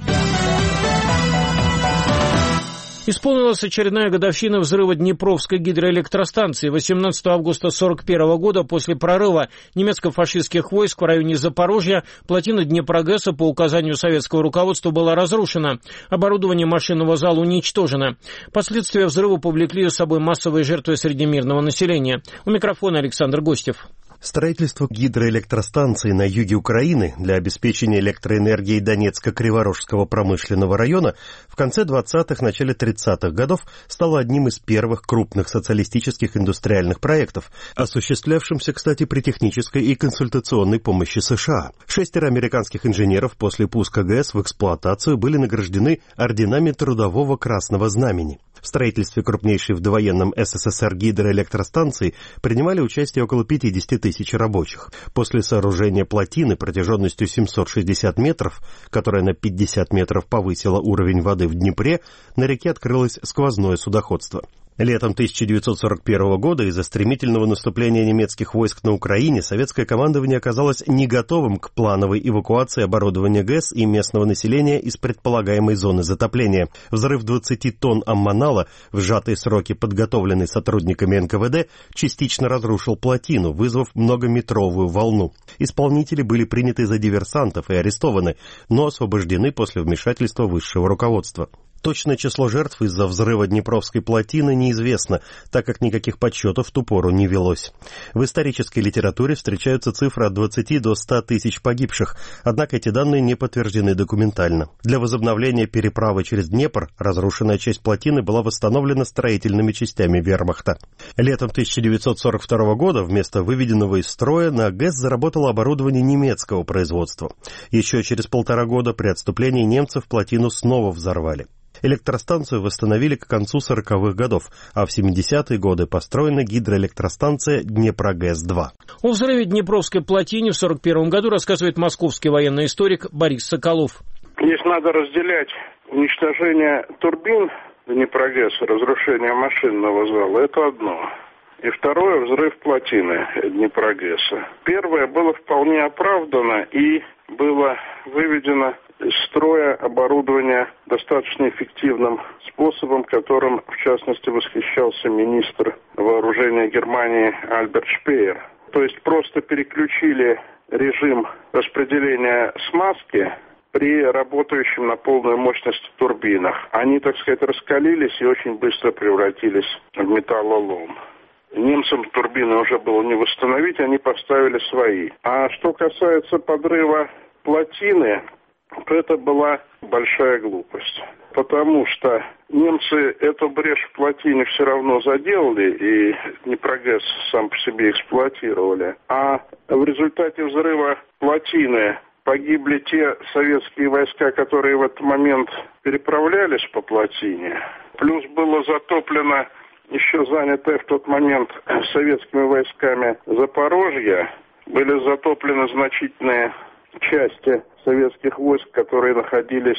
Исполнилась очередная годовщина взрыва Днепровской гидроэлектростанции. восемнадцатого августа сорок первого года после прорыва немецко-фашистских войск в районе Запорожья плотина Днепрогэса по указанию советского руководства была разрушена. Оборудование машинного зала уничтожено. Последствия взрыва повлекли за собой массовые жертвы среди мирного населения. У микрофона Александр Гостев. Строительство гидроэлектростанции на юге Украины для обеспечения электроэнергией Донецко-Криворожского промышленного района в конце двадцатых – начале тридцатых годов стало одним из первых крупных социалистических индустриальных проектов, осуществлявшимся, кстати, при технической и консультационной помощи США. Шестеро американских инженеров после пуска ГЭС в эксплуатацию были награждены орденами Трудового Красного Знамени. В строительстве крупнейшей в довоенном СССР гидроэлектростанции принимали участие около пятьдесят тысяч рабочих. После сооружения плотины протяженностью семьсот шестьдесят метров, которая на пятьдесят метров повысила уровень воды в Днепре, на реке открылось сквозное судоходство. Летом тысяча девятьсот сорок первого года из-за стремительного наступления немецких войск на Украине советское командование оказалось не готовым к плановой эвакуации оборудования ГЭС и местного населения из предполагаемой зоны затопления. Взрыв двадцати тонн аммонала в сжатые сроки, подготовленный сотрудниками эн ка вэ дэ, частично разрушил плотину, вызвав многометровую волну. Исполнители были приняты за диверсантов и арестованы, но освобождены после вмешательства высшего руководства. Точное число жертв из-за взрыва Днепровской плотины неизвестно, так как никаких подсчетов в ту пору не велось. В исторической литературе встречаются цифры от двадцати до ста тысяч погибших, однако эти данные не подтверждены документально. Для возобновления переправы через Днепр разрушенная часть плотины была восстановлена строительными частями вермахта. Летом тысяча девятьсот сорок второго года вместо выведенного из строя на ГЭС заработало оборудование немецкого производства. Еще через полтора года при отступлении немцев плотину снова взорвали. Электростанцию восстановили к концу сороковых годов, а в семидесятые годы построена гидроэлектростанция Днепрогэс-два. О взрыве Днепровской плотины в сорок первом году рассказывает московский военный историк Борис Соколов. Здесь надо разделять уничтожение турбин Днепрогэса, разрушение машинного зала. Это одно. И второе – взрыв плотины Днепрогэса. Первое было вполне оправдано и было выведено из строя оборудование достаточно эффективным способом, которым, в частности, восхищался министр вооружения Германии Альберт Шпеер. То есть просто переключили режим распределения смазки при работающем на полную мощность турбинах. Они, так сказать, раскалились и очень быстро превратились в металлолом. Немцам турбины уже было не восстановить, они поставили свои. А что касается подрыва плотины, то это была большая глупость. Потому что немцы эту брешь в плотине все равно заделали и Днепрогэс сам по себе эксплуатировали. А в результате взрыва плотины погибли те советские войска, которые в этот момент переправлялись по плотине. Плюс было затоплено еще занятое в тот момент советскими войсками Запорожье. Были затоплены значительные части советских войск, которые находились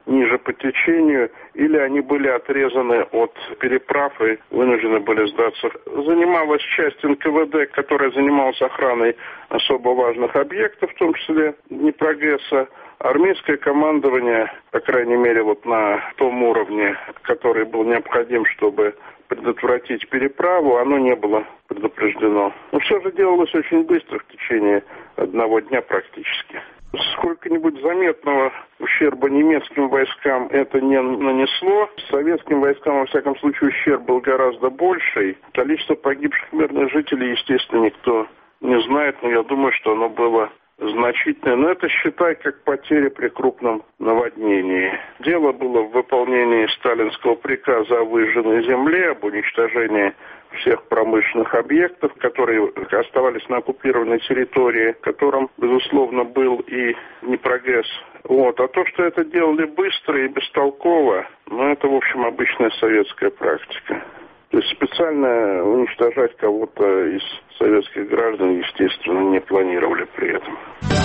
ниже по течению, или они были отрезаны от переправ и вынуждены были сдаться. Занималась часть эн ка вэ дэ, которая занималась охраной особо важных объектов, в том числе Днепрогэса. Армейское командование, по крайней мере, вот на том уровне, который был необходим, чтобы предотвратить переправу, оно не было предупреждено. Но все же делалось очень быстро, в течение одного дня практически. Сколько-нибудь заметного ущерба немецким войскам это не нанесло. Советским войскам, во всяком случае, ущерб был гораздо больший. Количество погибших мирных жителей, естественно, никто не знает, но я думаю, что оно было значительное. Но это, считай, как потери при крупном наводнении. Дело было в выполнении сталинского приказа о выжженной земле, об уничтожении всех промышленных объектов, которые оставались на оккупированной территории, которым, безусловно, был и Днепрогэс. Вот. А то, что это делали быстро и бестолково, ну, это, в общем, обычная советская практика. То есть специально уничтожать кого-то из советских граждан, естественно, не планировали при этом.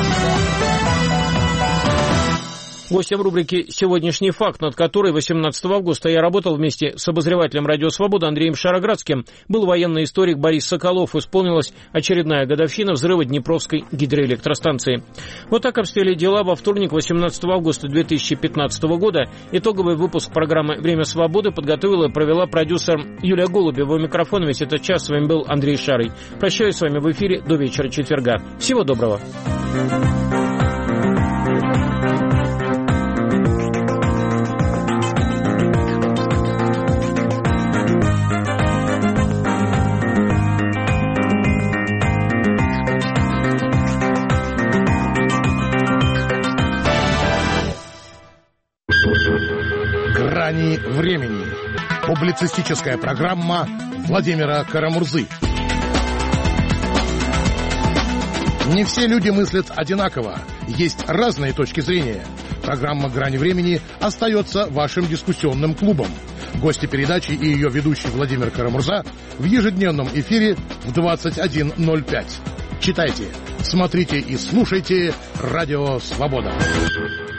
Гостем рубрики «Сегодняшний факт», над которой восемнадцатого августа я работал вместе с обозревателем «Радио Свобода» Андреем Шароградским, был военный историк Борис Соколов. Исполнилась очередная годовщина взрыва Днепровской гидроэлектростанции. Вот так обстояли дела во вторник, восемнадцатого августа две тысячи пятнадцатого года. Итоговый выпуск программы «Время свободы» подготовила и провела продюсер Юлия Голубева. У микрофона весь этот час с вами был Андрей Шарый. Прощаюсь с вами в эфире до вечера четверга. Всего доброго. «Грани времени». Публицистическая программа Владимира Карамурзы. Не все люди мыслят одинаково. Есть разные точки зрения. Программа «Грани времени» остается вашим дискуссионным клубом. Гости передачи и ее ведущий Владимир Карамурза в ежедневном эфире в двадцать один ноль пять. Читайте, смотрите и слушайте «Радио Свобода».